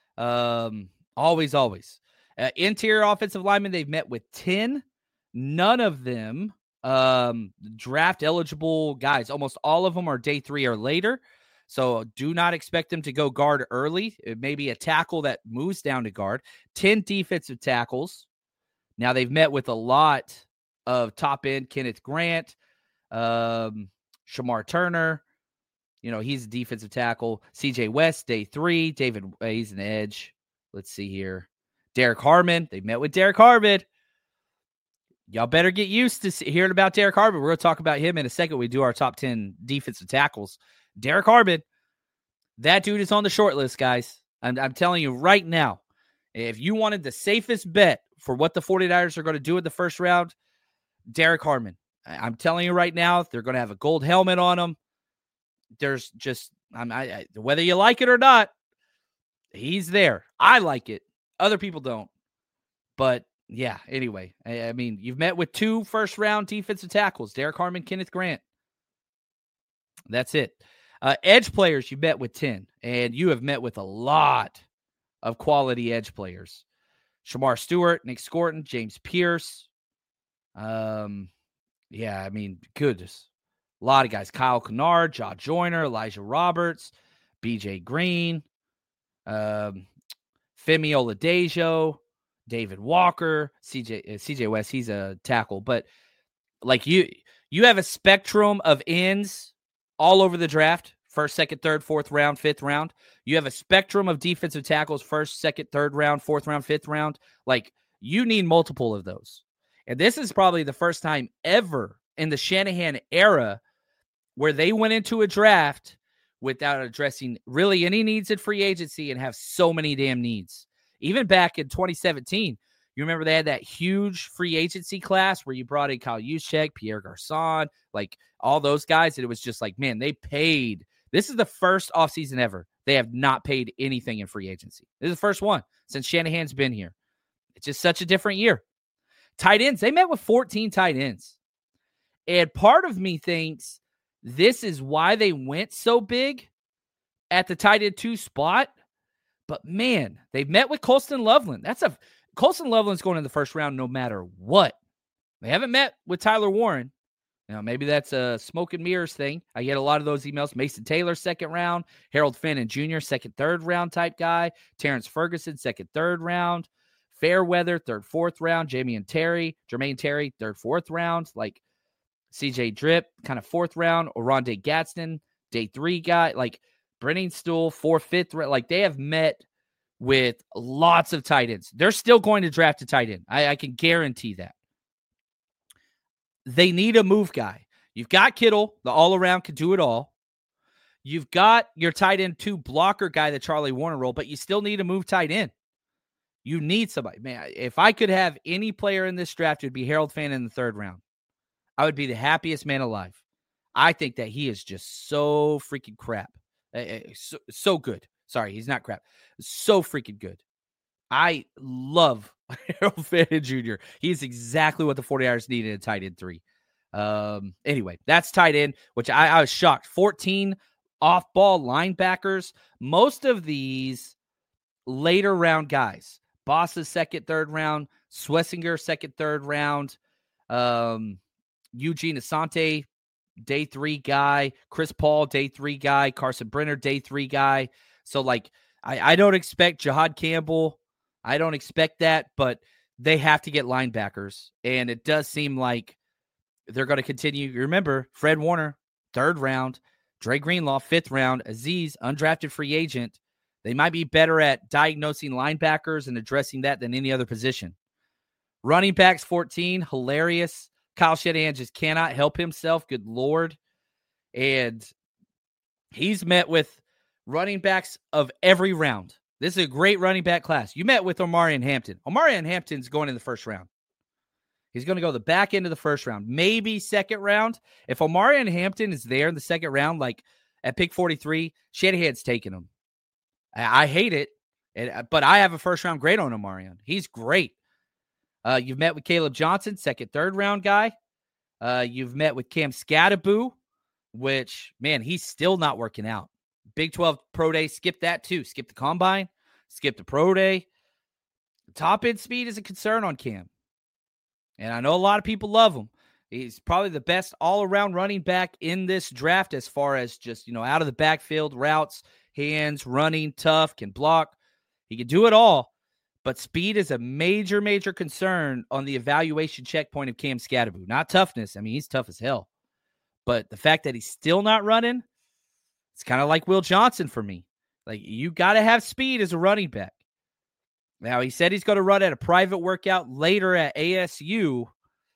Always. Interior offensive linemen, they've met with 10. None of them draft eligible guys. Almost all of them are day 3 or later. So do not expect them to go guard early. It may be a tackle that moves down to guard. 10 defensive tackles. Now they've met with a lot of top end Kenneth Grant, Shamar Turner. He's a defensive tackle. CJ West, day 3. David, he's an edge. Let's see here. Derek Harmon. They met with Derek Harmon. Y'all better get used to hearing about Derek Harmon. We're going to talk about him in a second. We do our top 10 defensive tackles. Derek Harmon, that dude is on the short list, guys. I'm telling you right now, if you wanted the safest bet for what the 49ers are going to do in the first round, Derek Harmon. I'm telling you right now, they're going to have a gold helmet on him. There's just, whether you like it or not, he's there. I like it. Other people don't. But yeah, anyway, I mean, you've met with 2 first-round defensive tackles, Derek Harmon, Kenneth Grant. That's it. Edge players, you met with 10, and you have met with a lot of quality edge players. Shamar Stewart, Nick Scorton, James Pierce. Goodness. A lot of guys. Kyle Kennard, Jaw Joyner, Elijah Roberts, BJ Green, Femi Oladejo, David Walker, CJ West, he's a tackle. But like you have a spectrum of ends all over the draft. First, second, third, fourth round, fifth round. You have a spectrum of defensive tackles, first, second, third round, fourth round, fifth round. Like, you need multiple of those. And this is probably the first time ever in the Shanahan era where they went into a draft without addressing really any needs in free agency and have so many damn needs. Even back in 2017, you remember they had that huge free agency class where you brought in Kyle Juszczyk, Pierre Garçon, like all those guys. And it was just like, man, they paid. This is the first offseason ever. They have not paid anything in free agency. This is the first one since Shanahan's been here. It's just such a different year. Tight ends, they met with 14 tight ends. And part of me thinks this is why they went so big at the tight end 2 spot. But man, they've met with Colston Loveland. Colston Loveland's going in the first round no matter what. They haven't met with Tyler Warren. Maybe that's a smoke and mirrors thing. I get a lot of those emails. Mason Taylor, second round. Harold Finn Jr., second, third round type guy. Terrence Ferguson, second, third round. Fairweather, third, fourth round. Jermaine Terry, third, fourth round. Like CJ Drip, kind of fourth round. Oronde Gadsden, day 3 guy. Like Brennan Stool, 4th, 5th round. Like they have met with lots of tight ends. They're still going to draft a tight end. I can guarantee that. They need a move guy. You've got Kittle, the all-around can do it all. You've got your tight end 2 blocker guy, the Charlie Warner role, but you still need a move tight end. You need somebody. Man, if I could have any player in this draft, it would be Harold Finn in the 3rd round. I would be the happiest man alive. I think that he is just so freaking crap. So good. Sorry, he's not crap. So freaking good. I love Harold Finn Jr. He's exactly what the 49ers needed in tight end 3. Anyway, that's tight end, which I was shocked. 14 off-ball linebackers. Most of these later round guys. Boss's second, third round. Swessinger, second, third round. Eugene Asante, day 3 guy. Chris Paul, day 3 guy. Carson Brenner, day 3 guy. So, like, I don't expect Jihad Campbell. I don't expect that, but they have to get linebackers. And it does seem like they're going to continue. You remember, Fred Warner, 3rd round, Dre Greenlaw, 5th round, Azeez, undrafted free agent. They might be better at diagnosing linebackers and addressing that than any other position. Running backs, 14, hilarious. Kyle Shanahan just cannot help himself. Good Lord. And he's met with running backs of every round. This is a great running back class. You met with Omarion Hampton. Omarion Hampton's going in the 1st round. He's going to go the back end of the 1st round, maybe 2nd round. If Omarion Hampton is there in the 2nd round, like at pick 43, Shanahan's taking him. I hate it, but I have a 1st round grade on Omarion. He's great. You've met with Caleb Johnson, 2nd, 3rd round guy. You've met with Cam Skattebo, which, man, he's still not working out. Big 12 Pro Day, skip that too. Skip the Combine, skip the Pro Day. Top end speed is a concern on Cam. And I know a lot of people love him. He's probably the best all-around running back in this draft as far as just, out of the backfield, routes, hands, running, tough, can block. He can do it all. But speed is a major, major concern on the evaluation checkpoint of Cam Skattebo. Not toughness. I mean, he's tough as hell. But the fact that he's still not running, it's kind of like Will Johnson for me. Like, you got to have speed as a running back. Now, he said he's going to run at a private workout later at ASU.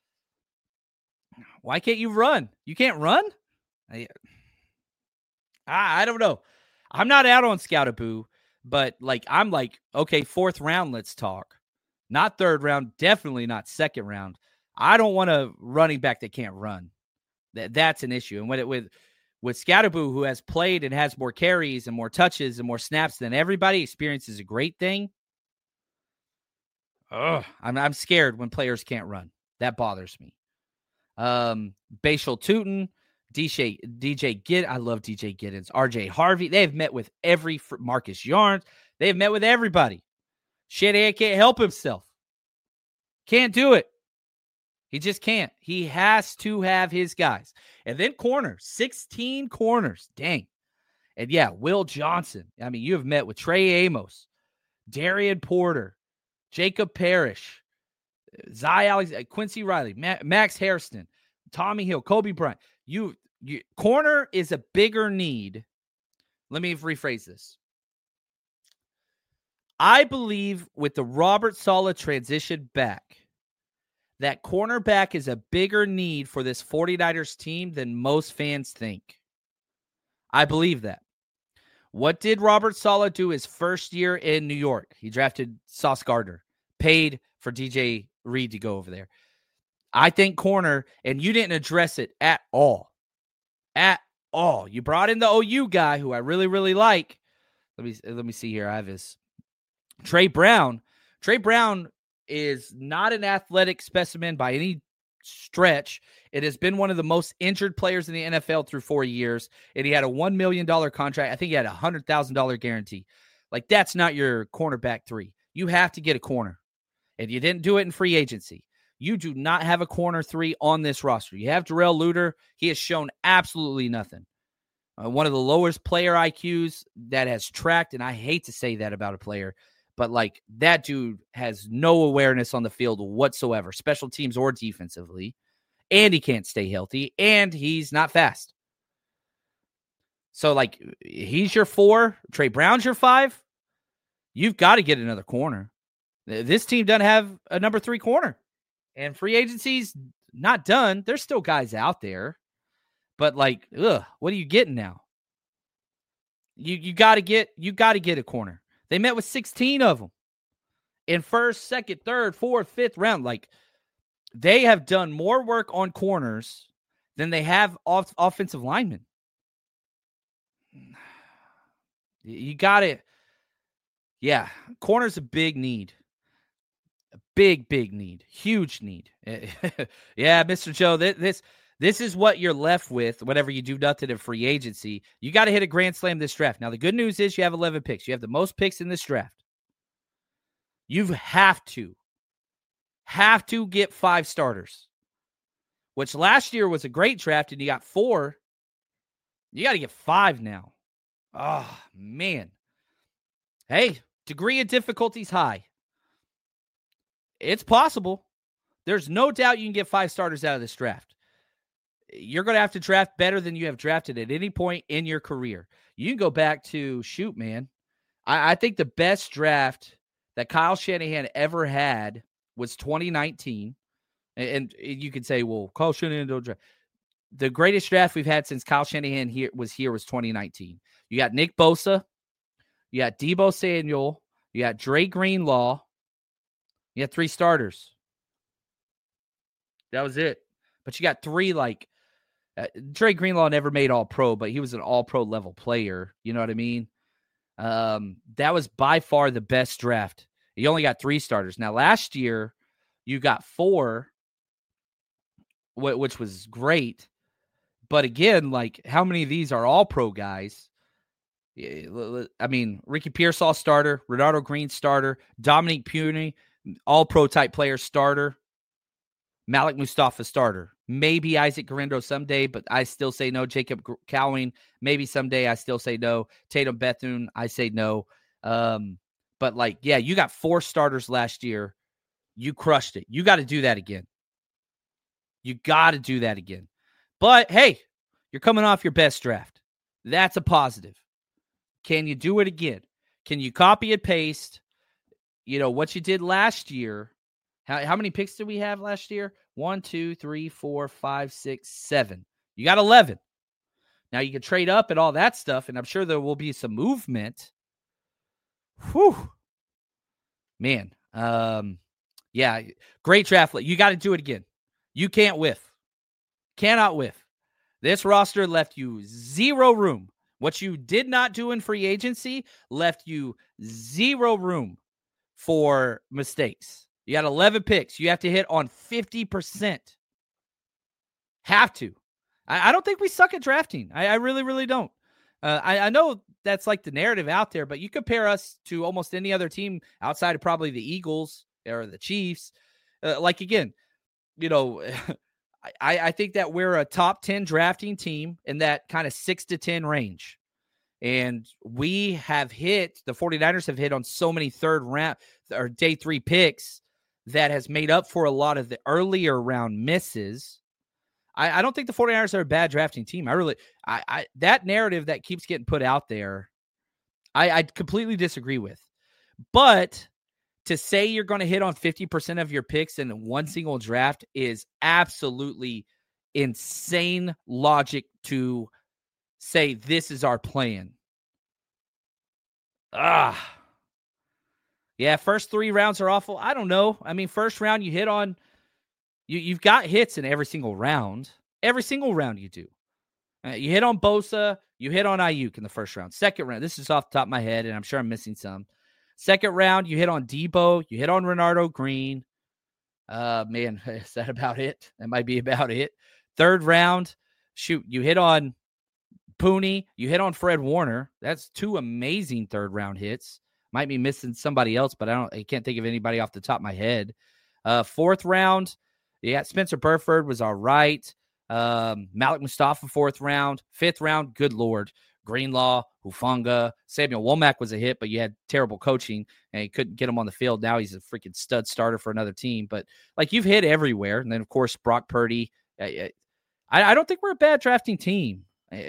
Why can't you run? You can't run? I don't know. I'm not out on Skattebo, but I'm okay, 4th round, let's talk. Not 3rd round, definitely not 2nd round. I don't want a running back that can't run. That's an issue. And with Skattebo, who has played and has more carries and more touches and more snaps than everybody, experience is a great thing. I'm scared when players can't run. That bothers me. Bashal Tutin, DJ Gitt. I love DJ Giddens. RJ Harvey. They've met with Marcus Yarns. They've met with everybody. Shanahan can't help himself. Can't do it. He just can't. He has to have his guys. And then corners. 16 corners. Dang. And yeah, Will Johnson. I mean, you have met with Trey Amos, Darian Porter, Jacob Parrish, Quincy Riley, Max Hairston, Tommy Hill, Kobe Bryant. Corner is a bigger need. Let me rephrase this. I believe with the Robert Saleh transition back, that cornerback is a bigger need for this 49ers team than most fans think. I believe that. What did Robert Saleh do his first year in New York? He drafted Sauce Gardner, paid for DJ Reed to go over there. I think corner, and you didn't address it at all. At all. You brought in the OU guy who I really, really like. Let me see here. I have his Trey Brown. Trey Brown is not an athletic specimen by any stretch. It has been one of the most injured players in the NFL through 4 years, and he had a $1 million contract. I think he had a $100,000 guarantee. That's not your cornerback 3. You have to get a corner, and you didn't do it in free agency. You do not have a corner 3 on this roster. You have Darrell Luter. He has shown absolutely nothing. One of the lowest player IQs that has tracked, and I hate to say that about a player, but that dude has no awareness on the field whatsoever, special teams or defensively, and he can't stay healthy, and he's not fast. So, he's your 4, Trey Brown's your 5. You've got to get another corner. This team doesn't have a number 3 corner, and free agency's not done. There's still guys out there, but what are you getting now? You got to get a corner. They met with 16 of them in 1st, 2nd, 3rd, 4th, 5th round. They have done more work on corners than they have offensive linemen. You got it. Yeah, corner's a big need. A big, big need. Huge need. Yeah, Mr. Joe, this is what you're left with whenever you do nothing in free agency. You got to hit a grand slam this draft. Now, the good news is you have 11 picks. You have the most picks in this draft. You have to get 5 starters, which last year was a great draft, and you got 4. You got to get 5 now. Oh, man. Hey, degree of difficulty's high. It's possible. There's no doubt you can get 5 starters out of this draft. you're going to have to draft better than you have drafted at any point in your career. You can go back to, man, I think the best draft that Kyle Shanahan ever had was 2019. And you could say, well, Kyle Shanahan don't draft. The greatest draft we've had since Kyle Shanahan was 2019. You got Nick Bosa. You got Deebo Samuel. You got Dre Greenlaw. You got 3 starters. That was it. But you got 3, Dre Greenlaw never made All-Pro, but he was an All-Pro level player. You know what I mean? That was by far the best draft. You only got 3 starters. Now, last year, you got 4, which was great. But again, how many of these are All-Pro guys? I mean, Ricky Pearsall starter, Renardo Green starter, Dominique Puny, All-Pro type player starter, Malik Mustafa starter. Maybe Isaac Guerrero someday, but I still say no. Jacob Cowing, maybe someday. I still say no. Tatum Bethune, I say no. But you got 4 starters last year. You crushed it. You got to do that again. But hey, you're coming off your best draft. That's a positive. Can you do it again? Can you copy and paste, what you did last year? How many picks did we have last year? 1, 2, 3, 4, 5, 6, 7. You got 11. Now you can trade up and all that stuff, and I'm sure there will be some movement. Whew. Man. Yeah, great draft. You got to do it again. You can't whiff. Cannot whiff. This roster left you 0 room. What you did not do in free agency left you 0 room for mistakes. You got 11 picks. You have to hit on 50%. Have to. I don't think we suck at drafting. I really, really don't. I know that's the narrative out there, but you compare us to almost any other team outside of probably the Eagles or the Chiefs. Again, I think that we're a top 10 drafting team in that kind of 6 to 10 range. And we have hit, the 49ers have hit on so many third round or day 3 picks that has made up for a lot of the earlier round misses. I don't think the 49ers are a bad drafting team. I that narrative that keeps getting put out there, I completely disagree with. But to say you're going to hit on 50% of your picks in one single draft is absolutely insane logic to say this is our plan. Yeah, first 3 rounds are awful. I don't know. I mean, first round you hit on, you've got hits in every single round. Every single round you do. You hit on Bosa, you hit on Ayuk in the first round. Second round, this is off the top of my head, and I'm sure I'm missing some. Second round, you hit on Deebo, you hit on Renardo Green. Man, is that about it? That might be about it. Third round, you hit on Puny, you hit on Fred Warner. That's 2 amazing third round hits. Might be missing somebody else, but I can't think of anybody off the top of my head. Fourth round, yeah, Spencer Burford was all right. Malik Mustafa, 4th round. 5th round, good Lord. Greenlaw, Hufanga, Samuel Womack was a hit, but you had terrible coaching, and you couldn't get him on the field. Now he's a freaking stud starter for another team. But, you've hit everywhere. And then, of course, Brock Purdy. I don't think we're a bad drafting team.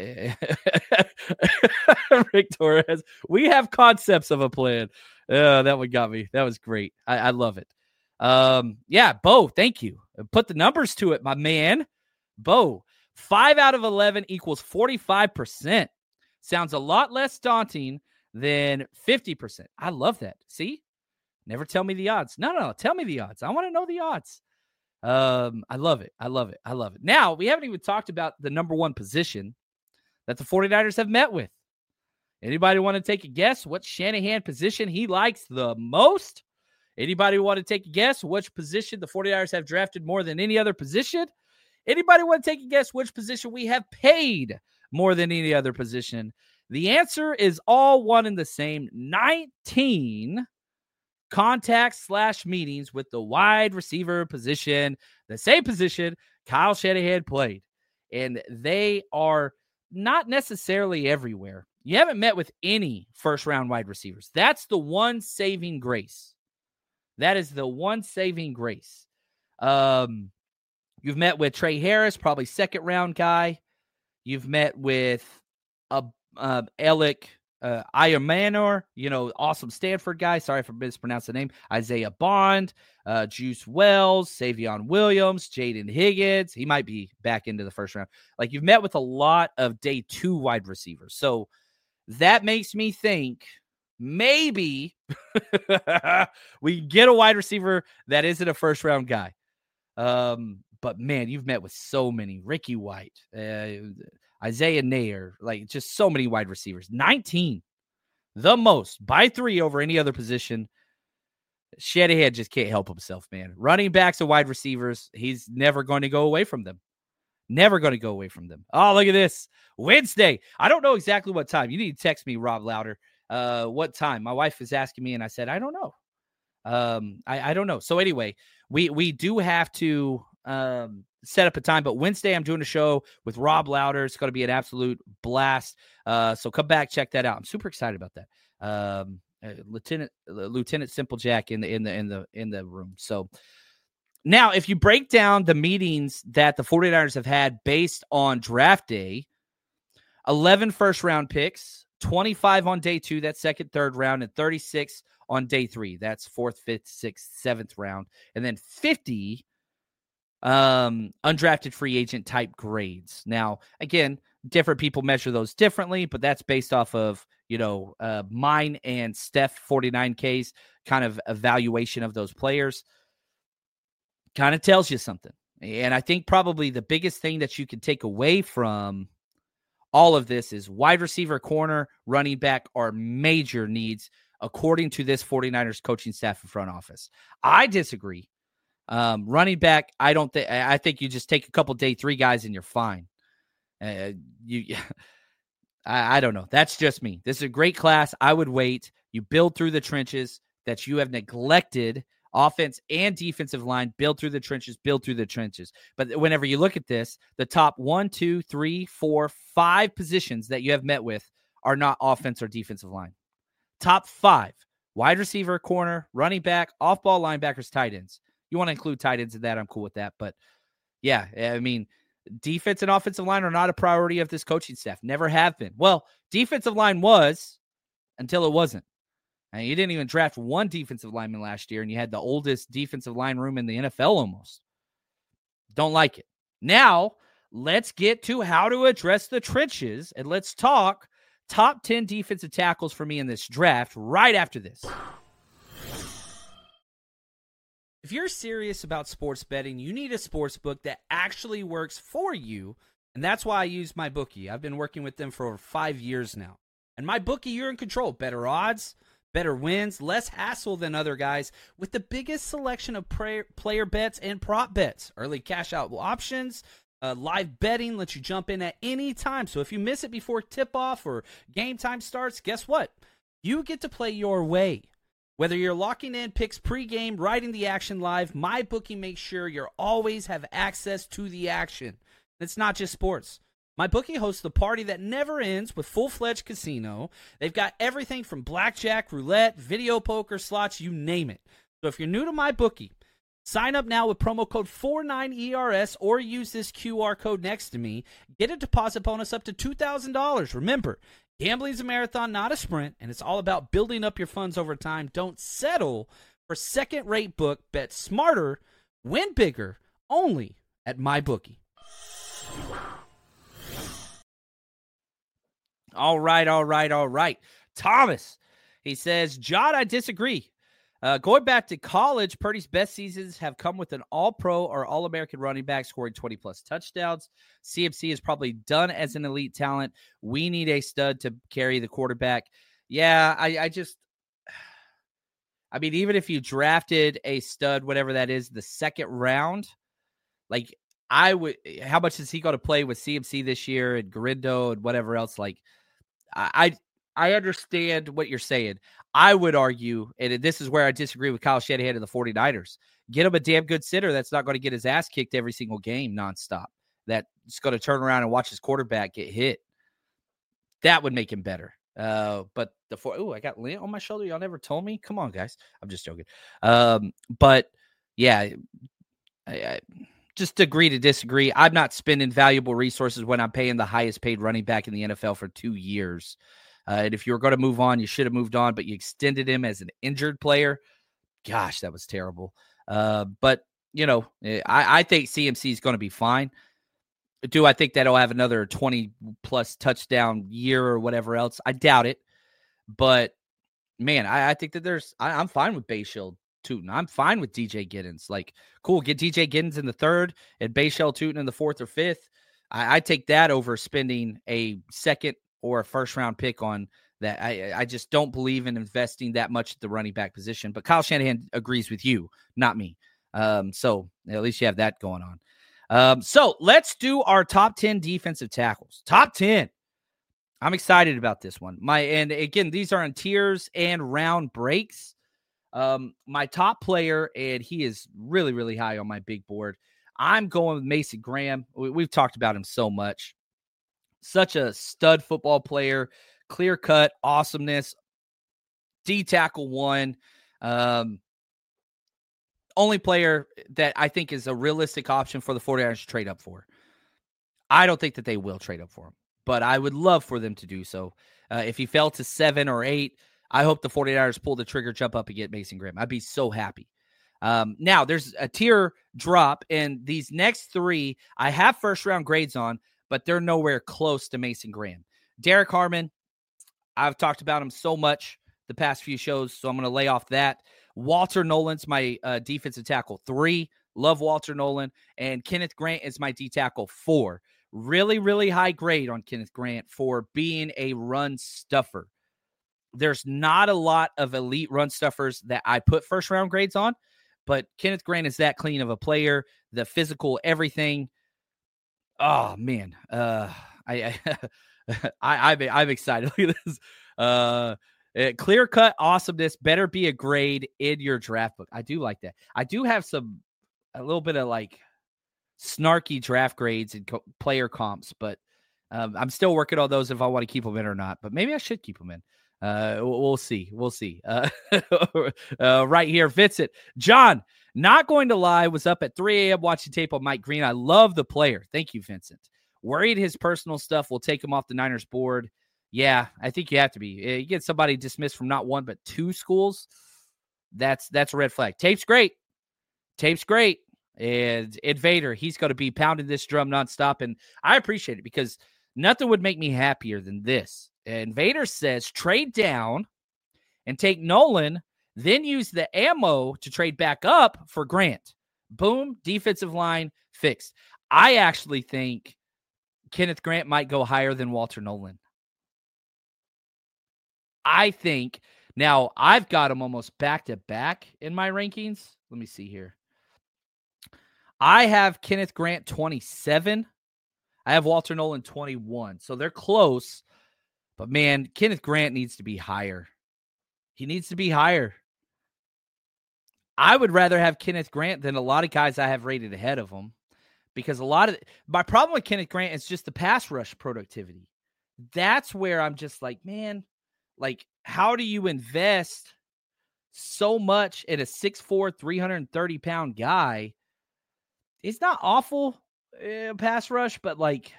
Rick Torres, we have concepts of a plan. That one got me. That was great. I love it. Yeah, Bo, thank you. Put the numbers to it, my man. Bo, 5 out of 11 equals 45%. Sounds a lot less daunting than 50%. I love that. See? Never tell me the odds. No, tell me the odds. I want to know the odds. I love it. I love it. Now, we haven't even talked about the number 1 position that the 49ers have met with. Anybody want to take a guess what Shanahan position he likes the most? Anybody want to take a guess which position the 49ers have drafted more than any other position? Anybody want to take a guess which position we have paid more than any other position? The answer is all one and the same. 19 contacts/meetings with the wide receiver position, the same position Kyle Shanahan played. And they are not necessarily everywhere. You haven't met with any first-round wide receivers. That's the one saving grace. That is the one saving grace. You've met with Trey Harris, probably second round guy. You've met with Alec Ironmanor, awesome Stanford guy. Sorry if I mispronounced the name. Isaiah Bond, Juice Wells, Savion Williams, Jaden Higgins. He might be back into the first round. Like, you've met with a lot of day 2 wide receivers. So that makes me think maybe we get a wide receiver that isn't a first round guy. But man, you've met with so many. Ricky White, Isaiah Nair, like just so many wide receivers. 19, the most, by 3 over any other position. Shanahan just can't help himself, man. Running backs and wide receivers, he's never going to go away from them. Never going to go away from them. Oh, look at this. Wednesday. I don't know exactly what time. You need to text me, Rob Louder. What time? My wife is asking me, and I said, I don't know. I don't know. So anyway, we do have to set up a time, but Wednesday I'm doing a show with Rob Louder. It's going to be an absolute blast. So come back, check that out. I'm super excited about that. Lieutenant Simplejack in the room. So now, if you break down the meetings that the 49ers have had based on draft day, 11 first round picks, 25 on day 2, that's second, third round, and 36 on day 3. That's 4th, 5th, 6th, 7th round. And then 50 undrafted free agent type grades. Now, again, different people measure those differently, but that's based off of, mine and Steph 49K's kind of evaluation of those players. Kind of tells you something. And I think probably the biggest thing that you can take away from all of this is wide receiver, corner, running back are major needs, according to this 49ers coaching staff and front office. I disagree. Running back, I think you just take a couple day 3 guys and you're fine. I don't know. That's just me. This is a great class. I would wait. You build through the trenches that you have neglected. Offense and defensive line, build through the trenches. But whenever you look at this, the top 1, 2, 3, 4, 5 positions that you have met with are not offense or defensive line. Top 5, wide receiver, corner, running back, off-ball linebackers, tight ends. You want to include tight ends in that, I'm cool with that. But yeah, I mean, defense and offensive line are not a priority of this coaching staff. Never have been. Well, defensive line was until it wasn't. And you didn't even draft one defensive lineman last year, and you had the oldest defensive line room in the NFL almost. Don't like it. Now, let's get to how to address the trenches, and let's talk top 10 defensive tackles for me in this draft right after this. If you're serious about sports betting, you need a sports book that actually works for you, and that's why I use MyBookie. I've been working with them for over 5 years now. And MyBookie, you're in control. Better odds, better wins, less hassle than other guys, with the biggest selection of player bets and prop bets. Early cash out options, live betting lets you jump in at any time. So if you miss it before tip-off or game time starts, guess what? You get to play your way. Whether you're locking in picks pregame, riding the action live, MyBookie makes sure you always have access to the action. It's not just sports. MyBookie hosts the party that never ends with full-fledged casino. They've got everything from blackjack, roulette, video poker, slots, you name it. So if you're new to MyBookie, sign up now with promo code 49ERS or use this QR code next to me. Get a deposit bonus up to $2,000. Remember, gambling's a marathon, not a sprint, and it's all about building up your funds over time. Don't settle for second-rate book. Bet smarter, win bigger, only at MyBookie. All right. Thomas, he says, John, I disagree. Going back to college, Purdy's best seasons have come with an all-pro or all-American running back scoring 20-plus touchdowns. CMC is probably done as an elite talent. We need a stud to carry the quarterback. Yeah, I mean, even if you drafted a stud, whatever that is, the second round, like, how much is he going to play with CMC this year and Garindo and whatever else? Like, I understand what you're saying. I would argue, and this is where I disagree with Kyle Shanahan and the 49ers, get him a damn good sitter that's not going to get his ass kicked every single game nonstop, that's going to turn around and watch his quarterback get hit. That would make him better. But I got lint on my shoulder. Y'all never told me. Come on, guys. I'm just joking. But yeah, just agree to disagree. I'm not spending valuable resources when I'm paying the highest paid running back in the NFL for 2 years. And if you were going to move on, you should have moved on, but you extended him as an injured player. Gosh, that was terrible. But, I think CMC is going to be fine. Do I think that he'll have another 20-plus touchdown year or whatever else? I doubt it. But, man, I think that I'm fine with Bayshell Tootin. I'm fine with DJ Giddens. Like, cool, get DJ Giddens in the 3rd and Bayshell Tootin in the 4th or 5th. I take that over spending a 2nd or a 1st-round pick on that. I just don't believe in investing that much at the running back position. But Kyle Shanahan agrees with you, not me. So at least you have that going on. So let's do our top 10 defensive tackles. Top 10. I'm excited about this one. And again, these are in tiers and round breaks. My top player, and he is really, really high on my big board. I'm going with Mason Graham. We've talked about him so much. Such a stud football player, clear cut, awesomeness, D tackle 1. Only player that I think is a realistic option for the 49ers to trade up for. I don't think that they will trade up for him, but I would love for them to do so. If he fell to 7 or 8, I hope the 49ers pull the trigger, jump up and get Mason Graham. I'd be so happy. Now, there's a tier drop, and these next 3 I have first-round grades on, but they're nowhere close to Mason Graham. Derek Harmon, I've talked about him so much the past few shows, so I'm going to lay off that. Walter Nolan's my defensive tackle 3. Love Walter Nolan. And Kenneth Grant is my D tackle 4. Really, really high grade on Kenneth Grant for being a run stuffer. There's not a lot of elite run stuffers that I put first-round grades on, but Kenneth Grant is that clean of a player, the physical, everything. Oh, man. I'm excited. Look at this. Clear-cut awesomeness better be a grade in your draft book. I do like that. I do have a little bit of like snarky draft grades and player comps, but I'm still working on those if I want to keep them in or not. But maybe I should keep them in. We'll see. We'll see. Right here, Vincent. John, not going to lie, was up at 3 a.m. watching tape on Mike Green. I love the player. Thank you, Vincent. Worried his personal stuff will take him off the Niners board. Yeah, I think you have to be. You get somebody dismissed from not 1 but 2 schools, that's a red flag. Tape's great. And Invader, he's going to be pounding this drum nonstop, and I appreciate it because nothing would make me happier than this. Invader says trade down and take Nolan, then use the ammo to trade back up for Grant. Boom, defensive line fixed. I actually think Kenneth Grant might go higher than Walter Nolan. I think, now I've got him almost back-to-back in my rankings. Let me see here. I have Kenneth Grant 27. I have Walter Nolan 21. So they're close. But, man, Kenneth Grant needs to be higher. He needs to be higher. I would rather have Kenneth Grant than a lot of guys I have rated ahead of him. Because my problem with Kenneth Grant is just the pass rush productivity. That's where I'm just like, man, like, how do you invest so much in a 6'4", 330-pound guy? It's not awful pass rush, but, like,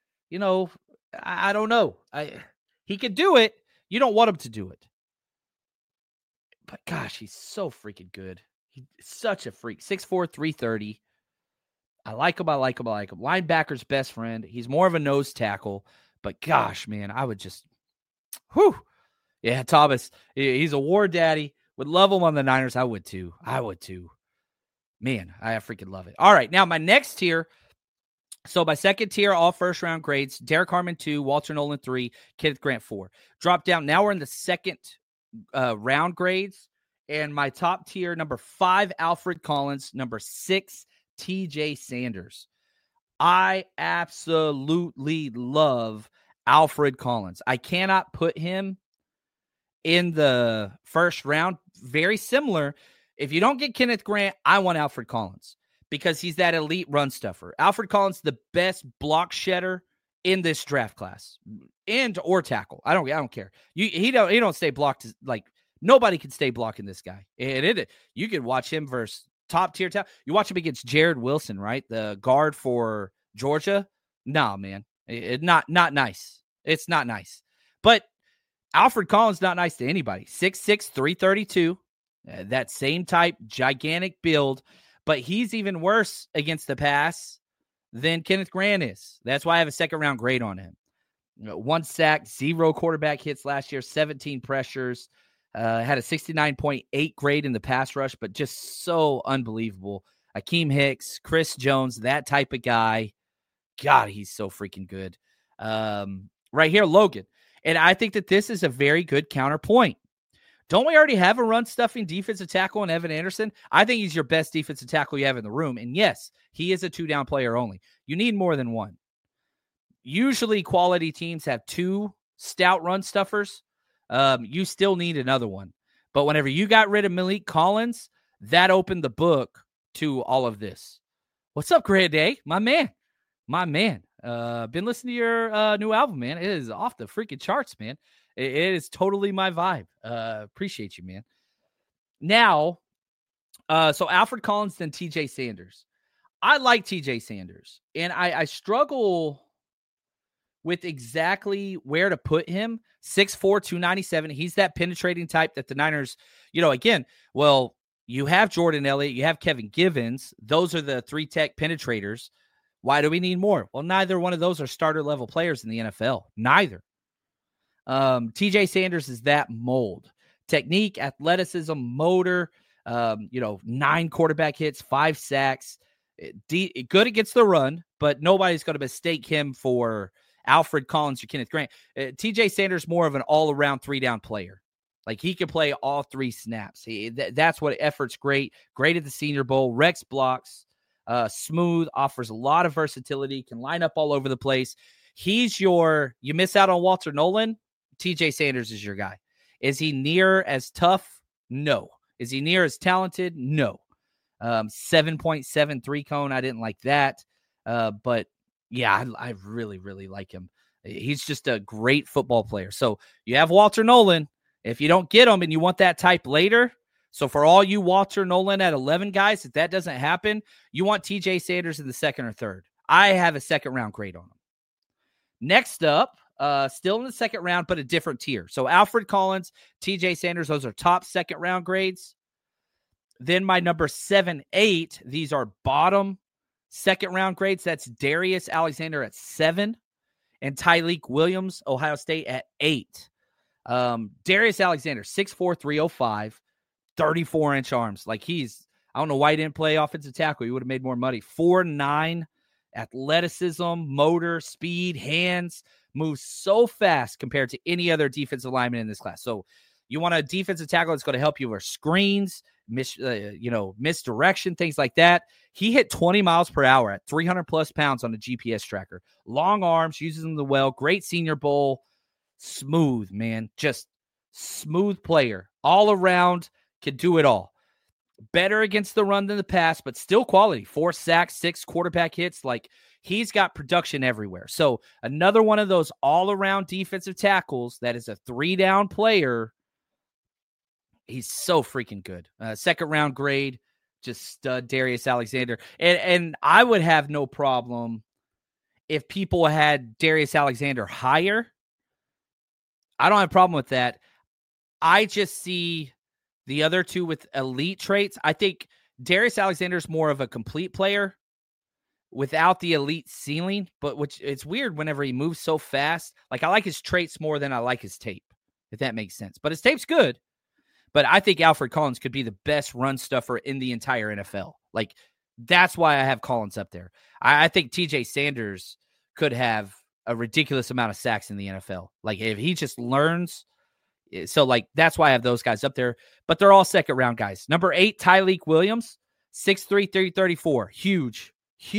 I don't know. He could do it. You don't want him to do it. But, gosh, he's so freaking good. He's such a freak. 6'4", 330. I like him. Linebacker's best friend. He's more of a nose tackle. But, gosh, man, I would just – whew. Yeah, Thomas, he's a war daddy. Would love him on the Niners. I would too. Man, I freaking love it. All right, now my next tier. So my second tier, all first-round grades. Derek Harmon 2, Walter Nolan 3, Kenneth Grant 4. Drop down. Now we're in the second round grades. And my top tier, number 5, Alfred Collins. Number 6, TJ Sanders. I absolutely love Alfred Collins. I cannot put him in the first round. Very similar. If you don't get Kenneth Grant, I want Alfred Collins because he's that elite run stuffer. Alfred Collins, the best block shedder in this draft class, or tackle. I don't care. He don't stay blocked. Like, nobody can stay blocking this guy. And you can watch him versus top tier talent. You watch him against Jared Wilson, right? The guard for Georgia. No, man. Not nice. It's not nice. But Alfred Collins not nice to anybody. 6'6", 332. That same type, gigantic build. But he's even worse against the pass than Kenneth Grant is. That's why I have a second-round grade on him. 1 sack, 0 quarterback hits last year, 17 pressures. Had a 69.8 grade in the pass rush, but just so unbelievable. Akeem Hicks, Chris Jones, that type of guy. God, he's so freaking good. Right here, Logan. And I think that this is a very good counterpoint. Don't we already have a run-stuffing defensive tackle in Evan Anderson? I think he's your best defensive tackle you have in the room. And yes, he is a 2-down player only. You need more than one. Usually quality teams have 2 stout run stuffers. You still need another one. But whenever you got rid of Malik Collins, that opened the book to all of this. What's up, Greg Day? My man. Been listening to your new album, man. It is off the freaking charts, man. It is totally my vibe. Appreciate you, man. Now, so Alfred Collins, then TJ Sanders. I like TJ Sanders, and I struggle with exactly where to put him. 6'4", 297. He's that penetrating type that the Niners, again, well, you have Jordan Elliott, you have Kevin Givens. Those are the 3-tech penetrators. Why do we need more? Well, neither one of those are starter-level players in the NFL. Neither. TJ Sanders is that mold. Technique, athleticism, motor, 9 quarterback hits, 5 sacks. Good against the run, but nobody's going to mistake him for Alfred Collins or Kenneth Grant. TJ Sanders more of an all-around 3-down player. Like, he can play all 3 snaps. That's what effort's great. Great at the Senior Bowl. Rex blocks. Smooth, offers a lot of versatility, can line up all over the place. You miss out on Walter Nolan, TJ Sanders is your guy. Is he near as tough? No. Is he near as talented? No. 7.73 cone, I didn't like that. But yeah, I really, really like him. He's just a great football player. So you have Walter Nolan. If you don't get him and you want that type later, so for all you Walter Nolan at 11 guys, if that doesn't happen, you want TJ Sanders in the 2nd or 3rd. I have a 2nd-round grade on him. Next up, still in the 2nd round, but a different tier. So Alfred Collins, TJ Sanders, those are top 2nd-round grades. Then my number 7, 8, these are bottom 2nd-round grades. That's Darius Alexander at 7 and Tyleik Williams, Ohio State, at 8. Darius Alexander, 6'4", 305. 34-inch arms. Like, I don't know why he didn't play offensive tackle. He would have made more money. 4'9", athleticism, motor, speed, hands, moves so fast compared to any other defensive lineman in this class. So you want a defensive tackle that's going to help you with screens, misdirection, things like that. He hit 20 miles per hour at 300-plus pounds on a GPS tracker. Long arms, uses them well. Great Senior Bowl. Smooth, man. Just smooth player. All around. Can do it all. Better against the run than the pass, but still quality. 4 sacks, 6 quarterback hits. Like, he's got production everywhere. So another one of those all-around defensive tackles that is a 3-down player. He's so freaking good. 2nd-round grade, just stud Darius Alexander. And I would have no problem if people had Darius Alexander higher. I don't have a problem with that. I just see the other 2 with elite traits. I think Darius Alexander is more of a complete player without the elite ceiling, but which it's weird whenever he moves so fast. Like, I like his traits more than I like his tape, if that makes sense. But his tape's good. But I think Alfred Collins could be the best run stuffer in the entire NFL. Like, that's why I have Collins up there. I think TJ Sanders could have a ridiculous amount of sacks in the NFL. Like, if he just learns. So, like, that's why I have those guys up there. But they're all 2nd-round guys. Number 8, Tyleik Williams, 6'3", 334. Huge.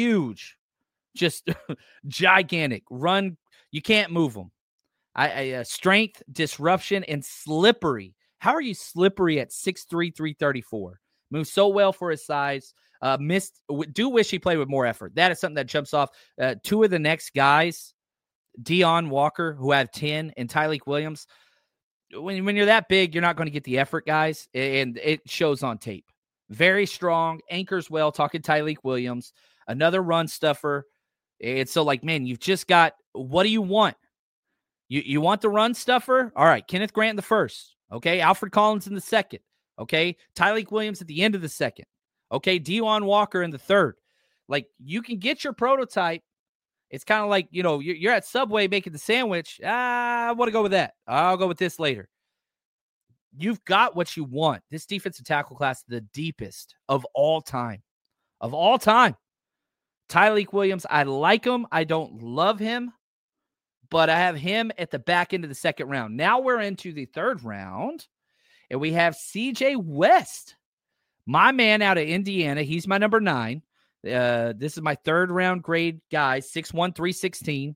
Just gigantic. Run. You can't move him. Strength, disruption, and slippery. How are you slippery at 6'3", 334? Moves so well for his size. Do wish he played with more effort. That is something that jumps off. 2 of the next guys, Deion Walker, who have 10, and Tyleik Williams. When you're that big, you're not going to get the effort, guys, and it shows on tape. Very strong, anchors well, talking Tyleik Williams, another run stuffer. And so, like, man, you've just got, what do you want? You want the run stuffer? All right, Kenneth Grant in the first. Okay, Alfred Collins in the second. Okay, Tyleik Williams at the end of the second. Okay, Dejuan Walker in the third. Like, you can get your prototype. It's kind of like, you're at Subway making the sandwich. I want to go with that. I'll go with this later. You've got what you want. This defensive tackle class, the deepest of all time. Of all time. Tyleik Williams, I like him. I don't love him. But I have him at the back end of the second round. Now we're into the third round. And we have CJ West. My man out of Indiana. He's my number 9. This is my third round grade guy, 6'1", 316.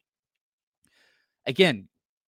Again,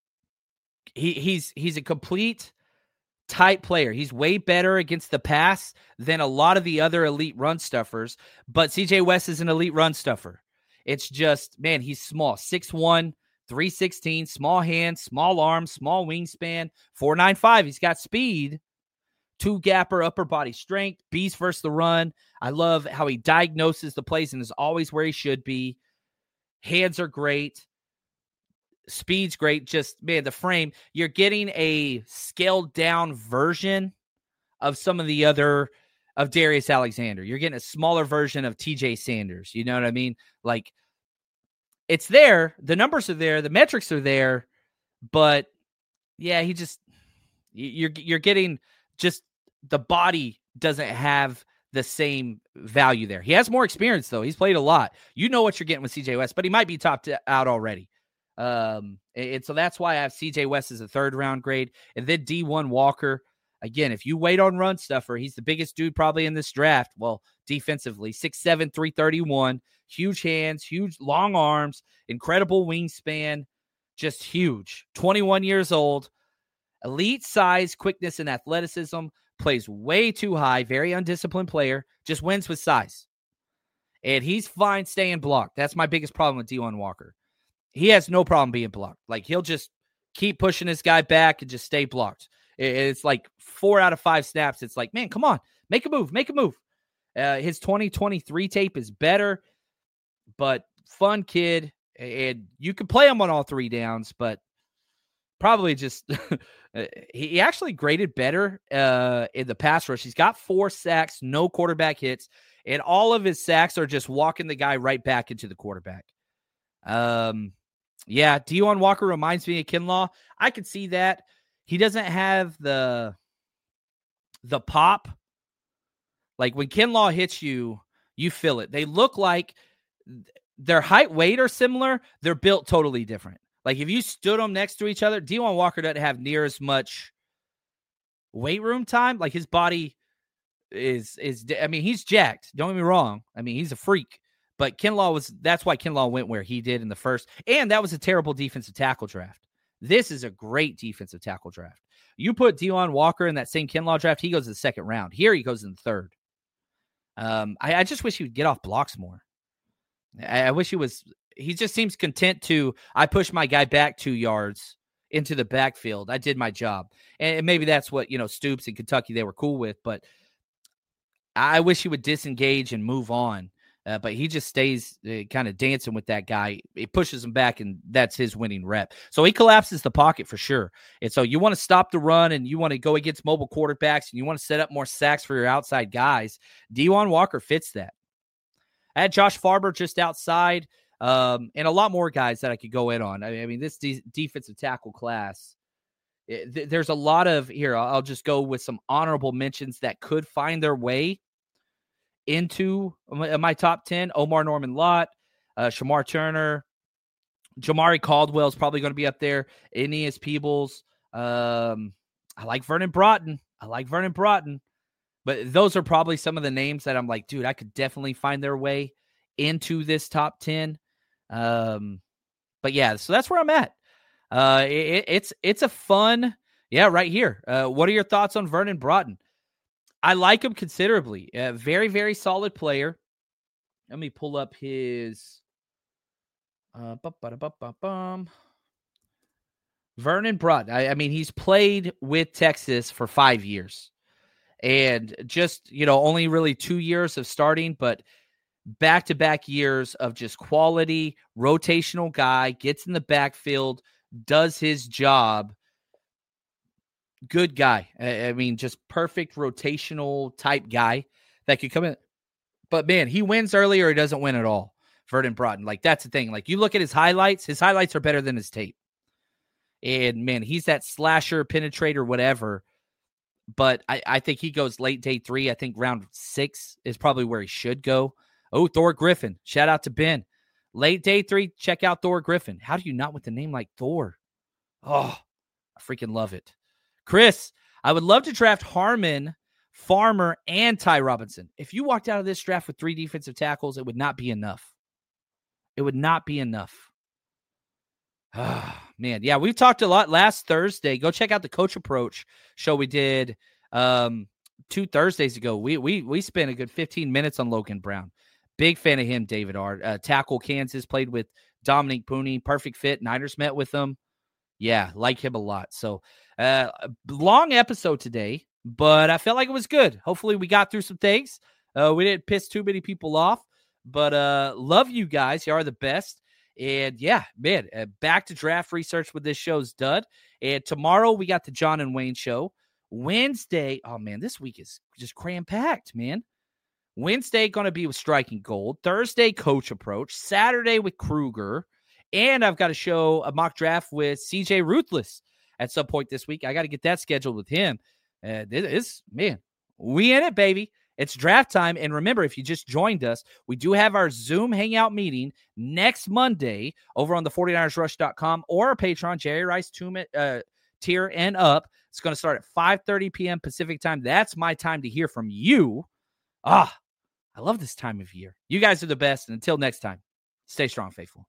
he's a complete type player. He's way better against the pass than a lot of the other elite run stuffers, but CJ West is an elite run stuffer. It's just, man, he's small, 6'1", 316, small hands, small arms, small wingspan, 4.95. He's got speed. 2-gapper, upper body strength, beast versus the run. I love how he diagnoses the plays and is always where he should be. Hands are great. Speed's great. Just, man, the frame. You're getting a scaled down version of some of the other, of Darius Alexander. You're getting a smaller version of TJ Sanders. You know what I mean? Like, it's there. The numbers are there. The metrics are there. But, yeah, you're getting just, the body doesn't have the same value there. He has more experience, though. He's played a lot. You know what you're getting with CJ West, but he might be topped out already. And so that's why I have CJ West as a third round grade. And then Dejuan Walker. Again, if you wait on run stuffer, he's the biggest dude probably in this draft. Well, defensively, 6'7", 331, huge hands, huge long arms, incredible wingspan, just huge. 21 years old. Elite size, quickness, and athleticism. Plays way too high. Very undisciplined player. Just wins with size. And he's fine staying blocked. That's my biggest problem with Dejuan Walker. He has no problem being blocked. Like, he'll just keep pushing this guy back and just stay blocked. It's like 4 out of 5 snaps. It's like, man, come on. Make a move. Make a move. His 2023 tape is better, but fun kid. And you can play him on all 3 downs, but probably just he actually graded better in the pass rush. He's got 4 sacks, no quarterback hits, and all of his sacks are just walking the guy right back into the quarterback. Yeah, Dejuan Walker reminds me of Kinlaw. I could see that. He doesn't have the pop. Like, when Kinlaw hits you, you feel it. They look like their height, weight are similar. They're built totally different. Like, if you stood them next to each other, Dejuan Walker doesn't have near as much weight room time. Like, his body is I mean, he's jacked. Don't get me wrong. I mean, he's a freak. But that's why Kinlaw went where he did in the first. And that was a terrible defensive tackle draft. This is a great defensive tackle draft. You put Dejuan Walker in that same Kinlaw draft, he goes in the second round. Here he goes in the third. I just wish he would get off blocks more. I wish he just seems content to, I push my guy back 2 yards into the backfield. I did my job. And maybe that's what, Stoops in Kentucky, they were cool with. But I wish he would disengage and move on. But he just stays kind of dancing with that guy. It pushes him back, and that's his winning rep. So he collapses the pocket for sure. And so you want to stop the run, and you want to go against mobile quarterbacks, and you want to set up more sacks for your outside guys. Dejuan Walker fits that. I had Josh Farber just outside, and a lot more guys that I could go in on. I mean, this defensive tackle class, there's a lot of, here, I'll just go with some honorable mentions that could find their way into my top 10. Omar Norman Lott, Shamar Turner, Jamari Caldwell is probably going to be up there. Aeneas Peebles. I like Vernon Broughton. But those are probably some of the names that I'm like, dude, I could definitely find their way into this top 10. But yeah, so that's where I'm at. It's a fun, right here. What are your thoughts on Vernon Broughton? I like him considerably. Very, very solid player. Let me pull up his Vernon Broughton. I mean, he's played with Texas for 5 years. And just, only really 2 years of starting, but back-to-back years of just quality, rotational guy, gets in the backfield, does his job. Good guy. I mean, just perfect rotational type guy that could come in. But, man, he wins early or he doesn't win at all. Vernon Broughton. Like, that's the thing. Like, you look at his highlights are better than his tape. And, man, he's that slasher, penetrator, whatever. But I think he goes late day 3. I think round 6 is probably where he should go. Oh, Thor Griffin. Shout out to Ben. Late day 3, check out Thor Griffin. How do you not with a name like Thor? Oh, I freaking love it. Chris, I would love to draft Harmon, Farmer, and Ty Robinson. If you walked out of this draft with 3 defensive tackles, it would not be enough. It would not be enough. Ah, man. Yeah, we've talked a lot last Thursday. Go check out the Coach Approach show we did 2 Thursdays ago. We spent a good 15 minutes on Logan Brown. Big fan of him, David R. Tackle Kansas, played with Dominique Pooney. Perfect fit. Niners met with him. Yeah, like him a lot. So, long episode today, but I felt like it was good. Hopefully we got through some things. We didn't piss too many people off, but love you guys. You are the best. And yeah, man, back to draft research with this show's done. And tomorrow we got the John and Wayne show. Wednesday, oh man, this week is just cram-packed, man. Wednesday going to be with Striking Gold. Thursday, Coach Approach. Saturday with Kruger. And I've got a show, a mock draft with CJ Ruthless at some point this week. I got to get that scheduled with him. Man, we in it, baby. It's draft time. And remember, if you just joined us, we do have our Zoom hangout meeting next Monday over on the 49ersrush.com or our Patreon, Jerry Rice tier and up. It's going to start at 5:30 p.m. Pacific time. That's my time to hear from you. I love this time of year. You guys are the best. And until next time, stay strong, faithful.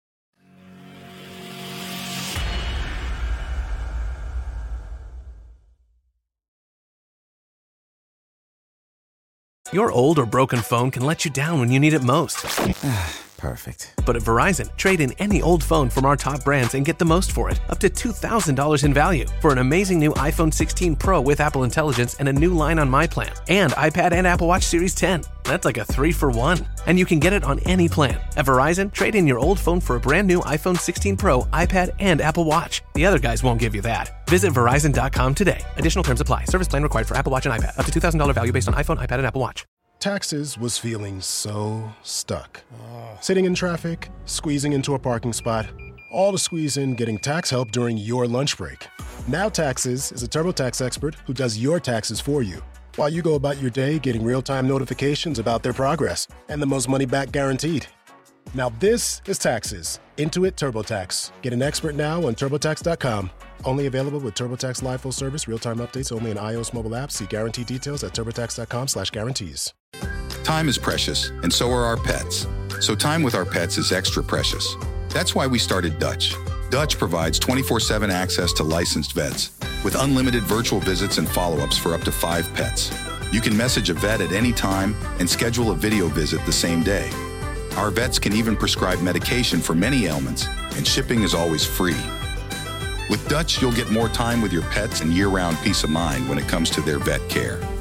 Your old or broken phone can let you down when you need it most. Perfect. But at Verizon, trade in any old phone from our top brands and get the most for it, up to $2,000 in value. For an amazing new iPhone 16 Pro with Apple Intelligence and a new line on My Plan. And iPad and Apple Watch Series 10. That's like a 3-for-1. And you can get it on any plan. At Verizon, trade in your old phone for a brand new iPhone 16 Pro, iPad, and Apple Watch. The other guys won't give you that. Visit Verizon.com today. Additional terms apply. Service plan required for Apple Watch and iPad. Up to $2,000 value based on iPhone, iPad, and Apple Watch. Taxes was feeling so stuck. Sitting in traffic, squeezing into a parking spot, all to squeeze in getting tax help during your lunch break. Now Taxes is a TurboTax expert who does your taxes for you, while you go about your day getting real-time notifications about their progress and the most money back guaranteed. Now this is Taxes. Intuit TurboTax. Get an expert now on TurboTax.com. Only available with TurboTax Live Full Service, real-time updates only in iOS mobile apps. See guarantee details at TurboTax.com/guarantees. Time is precious, and so are our pets. So time with our pets is extra precious. That's why we started Dutch. Dutch provides 24/7 access to licensed vets with unlimited virtual visits and follow-ups for up to 5 pets. You can message a vet at any time and schedule a video visit the same day. Our vets can even prescribe medication for many ailments, and shipping is always free. With Dutch, you'll get more time with your pets and year-round peace of mind when it comes to their vet care.